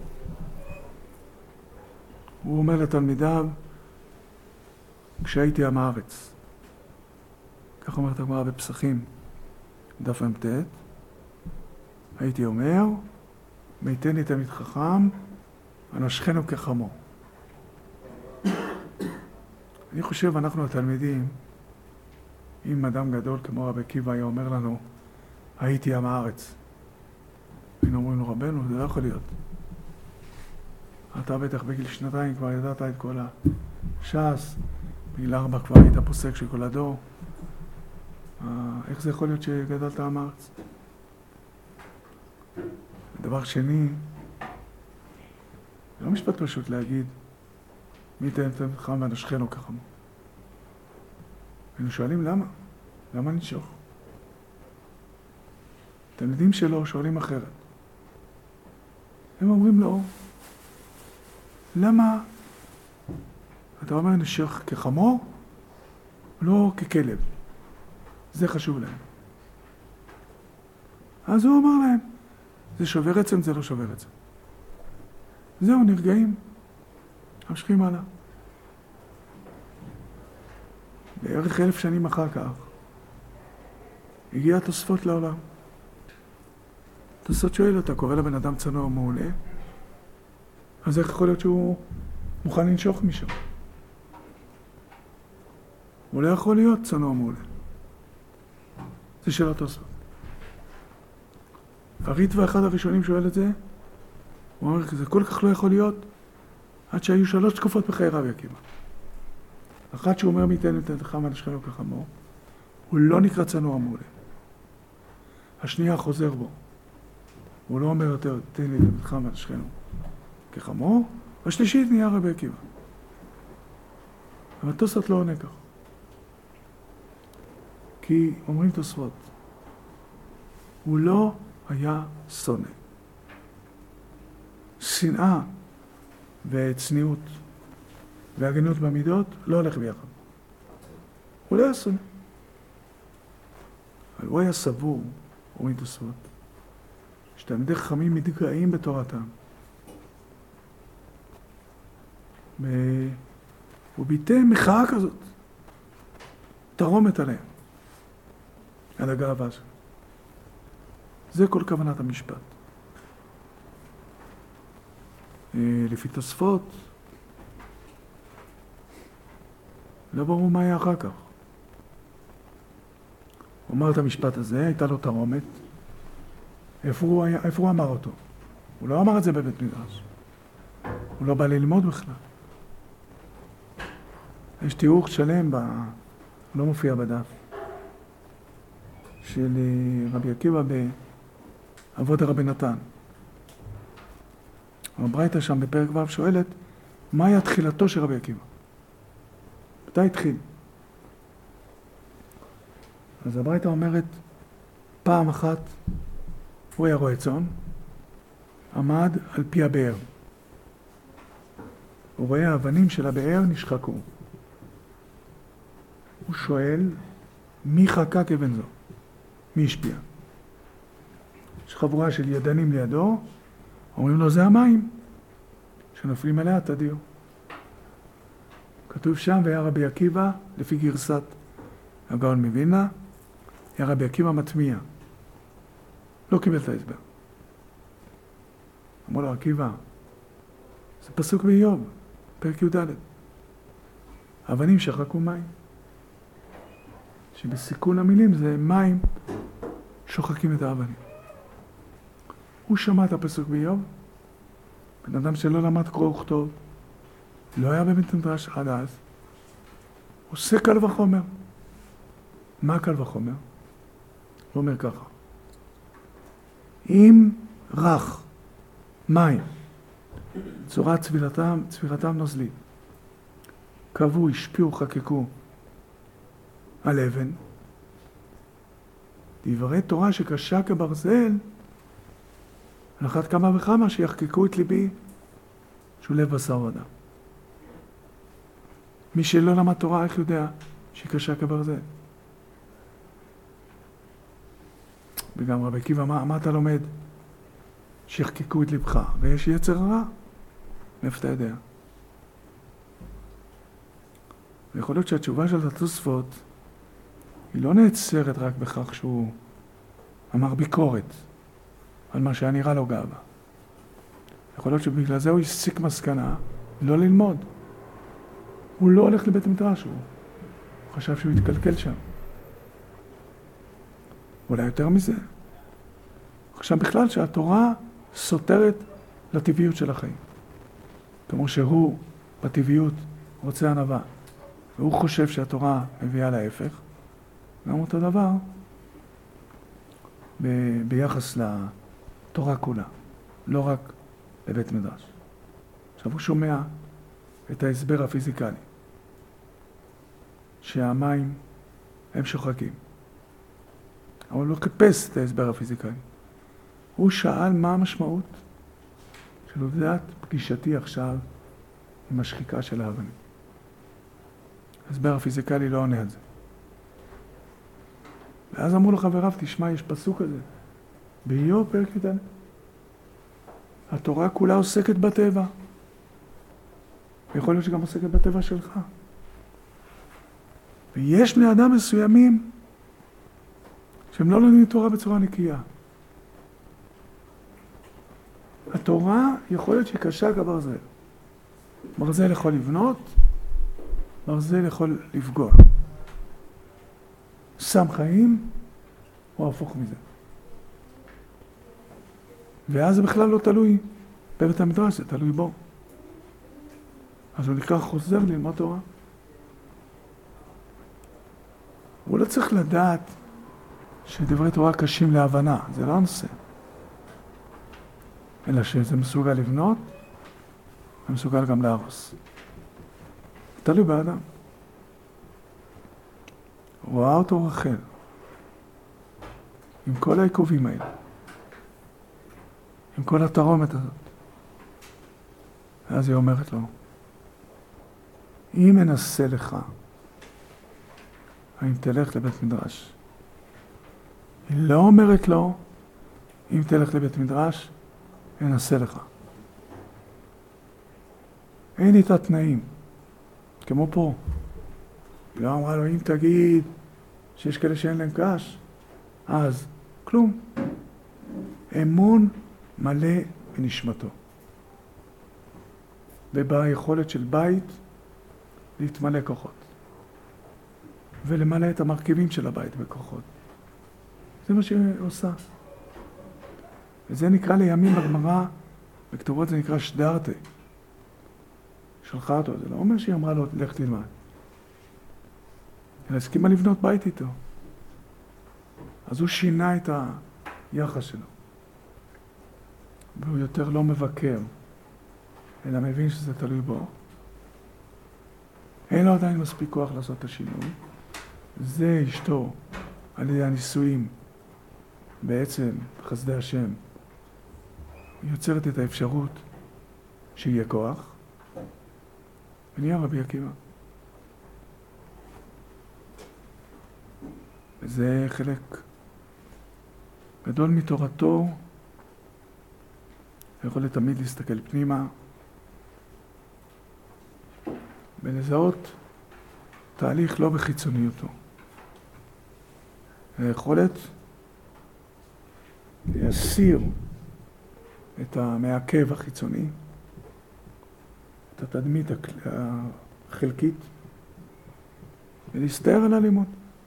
Speaker 1: הוא אומר לתלמידיו, כשהייתי עם הארץ, כך אומרת הגמרא בפסחים, דף אמ"ט, הייתי אומר, מיתני תלמיד חכם, אנשכנו כחמור. אני חושב, אנחנו התלמידים, אם אדם גדול כמו רבי עקיבא היה אומר לנו, הייתי עם הארץ. היינו אומרים לו, רבנו, זה לא יכול להיות. אתה בטח בגיל שנתיים כבר ידעת את כל הש"ס, בגיל ארבע כבר היית פוסק של כל הדור. איך זה יכול להיות שגדלת עם הארץ? דבר שני, זה לא משפט פשוט להגיד, מי תן תנך ואנשכנו כחמו. היינו שואלים למה? למה נשוך? תלמידים שלו שואלים אחרת. הם אומרים לו, למה אתה אומר נשוך כחמור, לא ככלב? זה חשוב להם. אז הוא אומר להם, זה שובר עצם, זה לא שובר עצם. זהו, נרגעים. המשכים הלאה. בערך אלף שנים אחר כך, הגיע תוספות לעולם. תוספות שואל אותה, קורא לבן אדם צנוע מעולה, אז איך יכול להיות שהוא מוכן לנשוך משם? הוא לא יכול להיות צנוע מעולה. זה שאלה תוספות. הריטב"א אחד הראשונים שואל את זה, הוא אומר, זה כל כך לא יכול להיות, עד שהיו שלוש תקופות בחיי רבי עקיבא. אחת שהוא אומר, מי תן את תנך ואנשכנו כחמור, הוא לא נקרא צנוע מעולה. השנייה חוזר בו. הוא לא אומר יותר, תן לי את תנך ואנשכנו כחמור, והשלישית נהיה רבי עקיבא. אבל תוספות לא עונה כך. כי אומרים תוספות, הוא לא היה שונא. שנאה וצניעות והגנות במידות לא הולך ביחד. הוא לא היה שונא. אבל הוא היה סבור, אומרים תוספות, שתלמידי חכמים מתגאים בתורתם. הוא ביטא מחאה כזאת, תרומת עליהם, על הגאווה שלו. זה כל כוונת המשפט. לפי תוספות, לא ברור מה היה אחר כך. הוא אמר את המשפט הזה, הייתה לו תרומת. איפה הוא, היה, איפה הוא אמר אותו? הוא לא אמר את זה בבית מדרש. הוא לא בא ללמוד בכלל. יש תיאור שלם, ב... לא מופיע בדף, של רבי עקיבא באבות הרבי נתן. הברייתא שם בפרק ו' שואלת, מה היה תחילתו של רבי עקיבא? מתי התחיל? אז הברייתא אומרת, פעם אחת הוא היה רועה צאן, עמד על פי הבאר. הוא רואה האבנים של הבאר נשחקו. הוא שואל, מי חקק אבן זו? מי השפיע? יש חבורה של ידנים לידו, אומרים לו, זה המים שנופלים עליה תדיר. כתוב שם, והיה רבי עקיבא, לפי גרסת הגאון מווילנה, היה רבי עקיבא מטמיע. לא קיבל את ההסבר. אמרו לו, עקיבא, זה פסוק באיוב, פרק י"ד. אבנים שחקו מים. שבסיכון המילים זה מים שוחקים את האבנים. הוא שמע את הפסוק באיוב, בן אדם שלא למד קרוא וכתוב, לא היה בבית מדרש עד אז, עושה קל וחומר. מה קל וחומר? הוא אומר ככה, אם רך מים, צורת צבירתם, צבירתם נוזלית, קבעו, השפיעו, חקקו על אבן, דברי תורה שקשה כברזל, על אחת כמה וכמה שיחקקו את ליבי, שהוא לב בשר ודם. מי שלא למד תורה, איך יודע שהיא קשה כברזל? וגם רבי עקיבא, מה, מה אתה לומד? שיחקקו את לבך, ויש יצר רע? מאיפה אתה יודע? ויכול להיות שהתשובה של התוספות היא לא נעצרת רק בכך שהוא אמר ביקורת על מה שהיה נראה לו גאווה. יכול להיות שבגלל זה הוא הסיק מסקנה לא ללמוד. הוא לא הולך לבית מדרש, הוא חשב שהוא יתקלקל שם. אולי יותר מזה. עכשיו בכלל שהתורה סותרת לטבעיות של החיים. כמו שהוא בטבעיות רוצה ענווה, והוא חושב שהתורה מביאה להפך, גם אותו דבר ב- ביחס לתורה כולה, לא רק לבית מדרש. עכשיו הוא שומע את ההסבר הפיזיקלי, שהמים הם שוחקים. אבל הוא לא חיפש את ההסבר הפיזיקלי. הוא שאל מה המשמעות של עובדת פגישתי עכשיו עם השחיקה של האבנים. ההסבר הפיזיקלי לא עונה על זה. ואז אמרו לחבריו, תשמע, יש פסוק כזה. באיוב פרק י"ד. התורה כולה עוסקת בטבע. יכול להיות שגם עוסקת בטבע שלך. ויש בני אדם מסוימים שהם לא לומדים תורה בצורה נקייה. התורה יכול להיות שהיא קשה כברזל. ברזל יכול לבנות, ברזל יכול לפגוע. סם חיים הוא הפוך מזה. ואז זה בכלל לא תלוי בבית המדרש, זה תלוי בו. אז הוא נקרא חוזר ללמוד תורה. הוא לא צריך לדעת שדברי תורה קשים להבנה, זה לא הנושא. אלא שזה מסוגל לבנות, ומסוגל גם להרוס. תלוי באדם. רואה אותו רחל, עם כל העיכובים האלה, עם כל התרומת הזאת. ואז היא אומרת לו, אם אנסה לך, האם תלך לבית מדרש? היא לא אומרת לו, אם תלך לבית מדרש, אנסה לך. אין איתה תנאים, כמו פה. היא לא אמרה לו, אם תגיד שיש כאלה שאין להם קש, אז כלום. אמון מלא בנשמתו. וביכולת של בית להתמלא כוחות. ולמלא את המרכיבים של הבית בכוחות. זה מה שהיא עושה. וזה נקרא לימים בגמרא, בכתובות זה נקרא שדרתי. שלחה אותו, זה לא אומר שהיא אמרה לו, לך תלמד. אלא הסכימה לבנות בית איתו. אז הוא שינה את היחס שלו. והוא יותר לא מבקר, אלא מבין שזה תלוי בו. אין לו עדיין מספיק כוח לעשות את השינוי. זה אשתו, על ידי הנישואים, בעצם חסדי השם, היא יוצרת את האפשרות שיהיה כוח, ונהיה רבי עקיבא. וזה חלק גדול מתורתו, יכול תמיד להסתכל פנימה, ולזהות תהליך לא בחיצוניותו. היכולת להסיר את המעכב החיצוני, את התדמית החלקית, ולהסתער על הלימוד.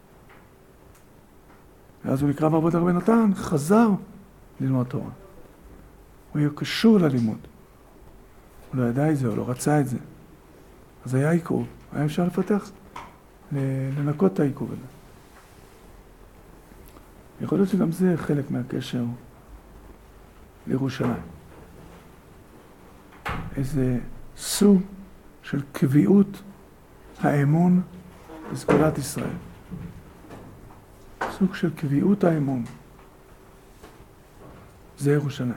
Speaker 1: ואז הוא נקרא ברבות הרבי נתן, חזר ללמוד תורה. הוא היה קשור ללימוד. הוא לא ידע את זה, הוא לא רצה את זה. אז היה עיכוב. היה אפשר לפתח, לנקות את העיכוב הזה. יכול להיות שגם זה חלק מהקשר לירושלים. איזה סוג של קביעות האמון בסגולת ישראל. סוג של קביעות האמון. זה ירושלים.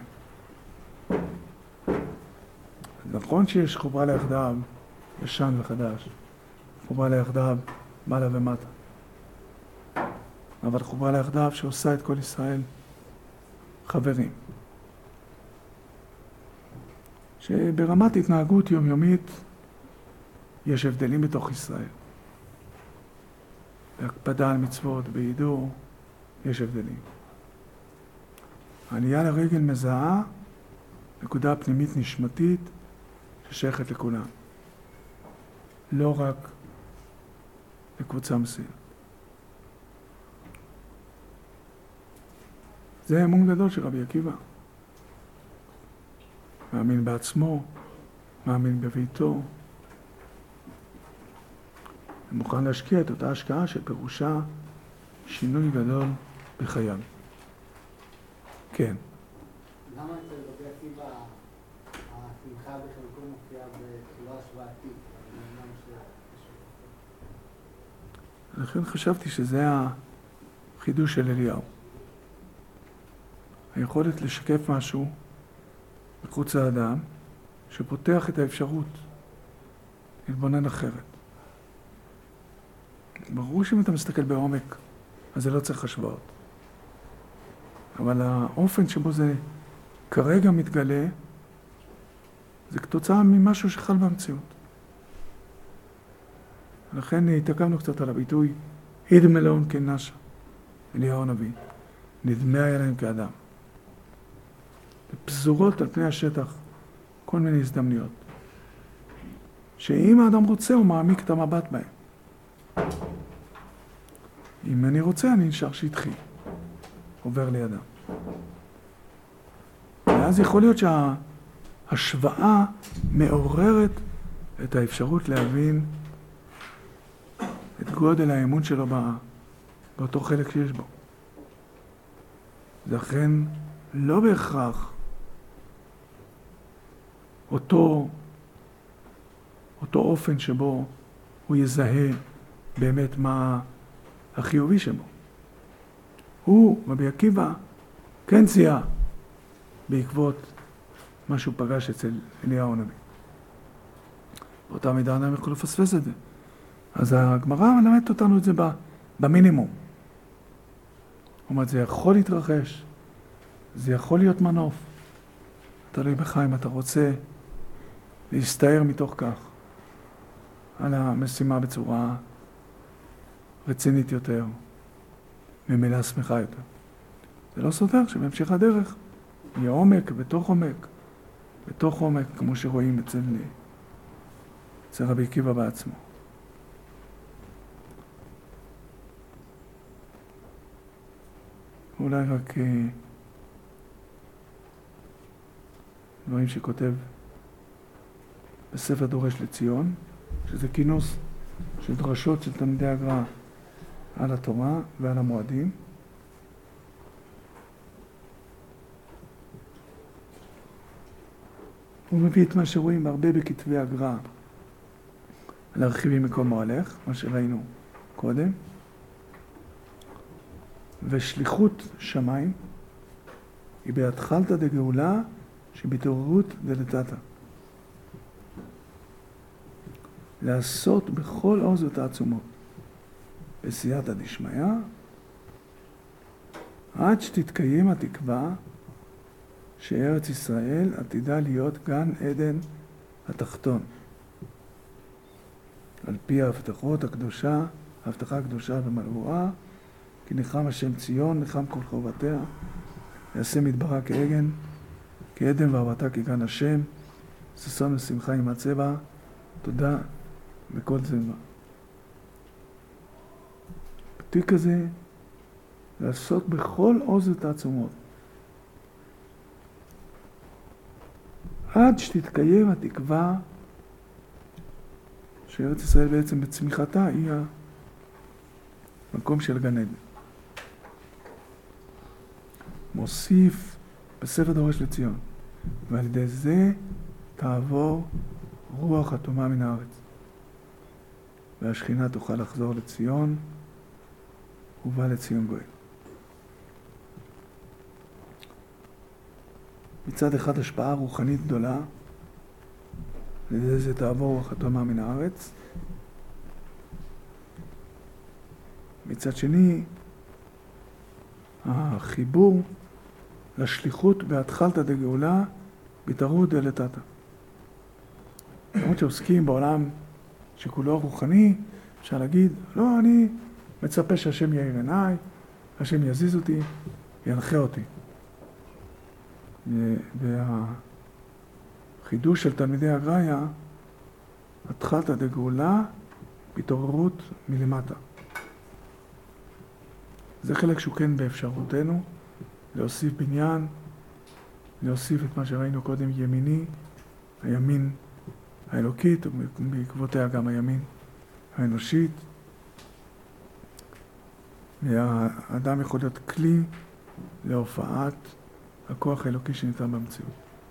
Speaker 1: נכון שיש חוברה ליחדיו, ישן וחדש. חוברה ליחדיו, מעלה ומטה. אבל חוברה ליחדיו שעושה את כל ישראל חברים. שברמת התנהגות יומיומית יש הבדלים בתוך ישראל. בהקפדה על מצוות, בהידור, יש הבדלים. העלייה לרגל מזהה נקודה פנימית נשמתית ששייכת לכולם. לא רק לקבוצה מסוימת. זה אמון גדול של רבי עקיבא. מאמין בעצמו, מאמין בביתו. מוכן להשקיע את אותה השקעה שפירושה שינוי גדול בחייו. כן.
Speaker 4: למה אצל רבי עקיבא השמחה בחלקו מופיעה בצורה השוואתית?
Speaker 1: לכן חשבתי שזה החידוש של אליהו. היכולת לשקף משהו מחוץ לאדם שפותח את האפשרות להתבונן אחרת. ברור שאם אתה מסתכל בעומק, אז זה לא צריך השוואות. אבל האופן שבו זה כרגע מתגלה, זה כתוצאה ממשהו שחל במציאות. לכן התעכבנו קצת על הביטוי, נדמה להם כנשה, אליהו הנביא. נדמה היה להם כאדם. פזורות על פני השטח, כל מיני הזדמנויות. שאם האדם רוצה, הוא מעמיק את המבט בהם. אם אני רוצה, אני נשאר שטחי. עובר לידם. ואז יכול להיות שההשוואה מעוררת את האפשרות להבין את גודל האמון שלו באותו חלק שיש בו. זה אכן לא בהכרח אותו, אותו אופן שבו הוא יזהה באמת מה החיובי שבו. הוא, רבי עקיבא, כן זיהה בעקבות מה שהוא פגש אצל אליהו הנביא. באותה מידה אדם יכול לפספס את זה. אז הגמרא מלמדת אותנו את זה במינימום. זאת אומרת, זה יכול להתרחש, זה יכול להיות מנוף. תלוי בך אם אתה רוצה להסתער מתוך כך על המשימה בצורה רצינית יותר, ממילא שמחה יותר. זה לא סותר שבהמשך הדרך יהיה עומק בתוך עומק, בתוך עומק, כמו שרואים אצל, אצל רבי עקיבא בעצמו. אולי רק דברים שכותב בספר דורש לציון, שזה כינוס של דרשות של תלמידי הגר"א על התורה ועל המועדים. הוא מביא את מה שרואים הרבה בכתבי הגר"א להרחיבים מכל מועלך, מה שראינו קודם. ושליחות שמיים היא בהתחלתא דגאולה שבהתעוררות דלתתא. לעשות בכל עוז ותעצומות בסייעתא דשמיא עד שתתקיים התקווה שארץ ישראל עתידה להיות גן עדן התחתון. על פי ההבטחות הקדושה, ההבטחה הקדושה במלאוה, כי נחם השם ציון, נחם כל חורבתיה, יעשה מדברה כעגן, כעדן ואהבתה כגן השם, ששון ושמחה יימצא בה, תודה בכל זמרה. בתיק הזה, לעשות בכל עוז ותעצומות. עד שתתקיים התקווה שארץ ישראל בעצם בצמיחתה היא המקום של גן עדן. מוסיף בספר דורש לציון, ועל ידי זה תעבור רוח התומה מן הארץ. והשכינה תוכל לחזור לציון, ובא לציון גואל. מצד אחד השפעה רוחנית גדולה, על ידי זה תעבור רוח התומה מן הארץ. מצד שני, החיבור לשליחות בהתחלתא דגאולה בהתעוררות דלתתא. למרות שעוסקים בעולם שכולו רוחני, אפשר להגיד, לא, אני מצפה שהשם יאיר עיניי, השם יזיז אותי, ינחה אותי. והחידוש של תלמידי הגר"א, התחלתא דגאולה בהתעוררות מלמטה. זה חלק שהוא כן באפשרותנו, להוסיף בניין, להוסיף את מה שראינו קודם, ימיני, הימין האלוקית, ובעקבותיה גם הימין האנושית. והאדם יכול להיות כלי להופעת הכוח האלוקי שניתן במציאות.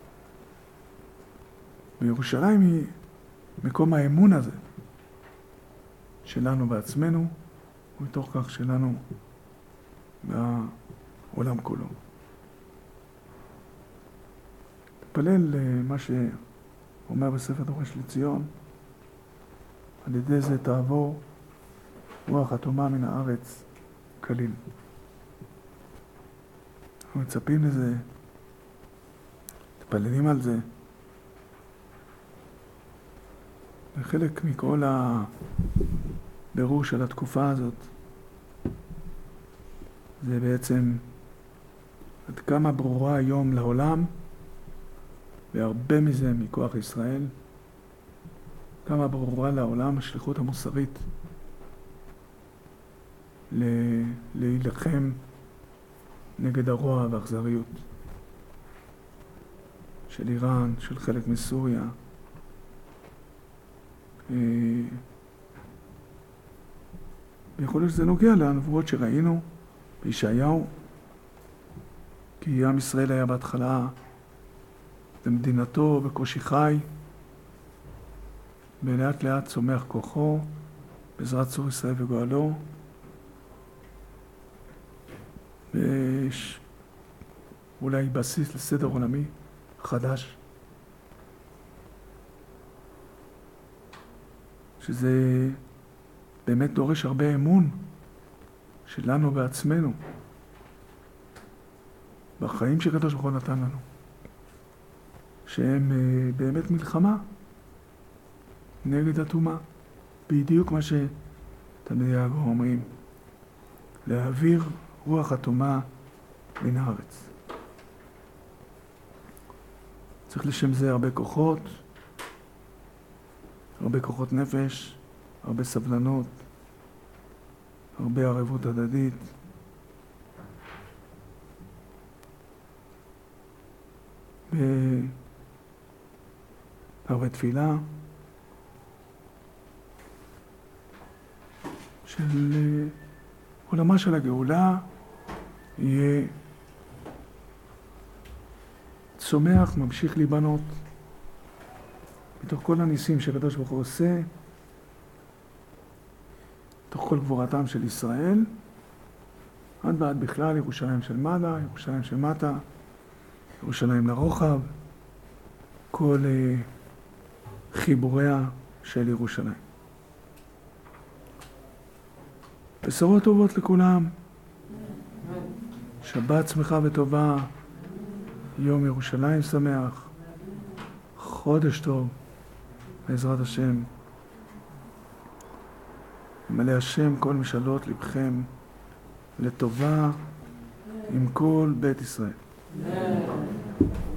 Speaker 1: וירושלים היא מקום האמון הזה שלנו בעצמנו, ומתוך כך שלנו בעולם כולו. תפלל מה שאומר בספר דורש לציון, על ידי זה תעבור רוח התומה מן הארץ כליל. אנחנו מצפים לזה, תפללים על זה. וחלק מכל הבירור של התקופה הזאת זה בעצם עד כמה ברורה היום לעולם, והרבה מזה מכוח ישראל, כמה ברורה לעולם השליחות המוסרית להילחם נגד הרוע והאכזריות של איראן, של חלק מסוריה. ויכול להיות שזה נוגע לנבואות שראינו בישעיהו, כי עם ישראל היה בהתחלה במדינתו בקושי חי, ולאט לאט צומח כוחו בעזרת צור ישראל וגואלו. ויש אולי בסיס לסדר עולמי חדש, שזה באמת דורש הרבה אמון שלנו בעצמנו, בחיים שקדוש ברוך הוא נתן לנו, שהם באמת מלחמה נגד הטומאה, בדיוק מה שתלמידי יעקב אומרים, להעביר רוח הטומאה מן הארץ. צריך לשם זה הרבה כוחות, הרבה כוחות נפש, הרבה סבלנות, הרבה ערבות הדדית. והרבה תפילה של עולמה של הגאולה יהיה צומח, ממשיך להיבנות מתוך כל הניסים שקדוש ברוך הוא עושה, מתוך כל גבורתם של ישראל, עד ועד בכלל ירושלים של מעלה, ירושלים של מטה, ירושלים לרוחב, כל uh, חיבוריה של ירושלים. בשורות טובות לכולם, שבת שמחה וטובה, יום ירושלים שמח, חודש טוב, בעזרת השם. ימלא השם כל משאלות לבכם לטובה עם כל בית ישראל.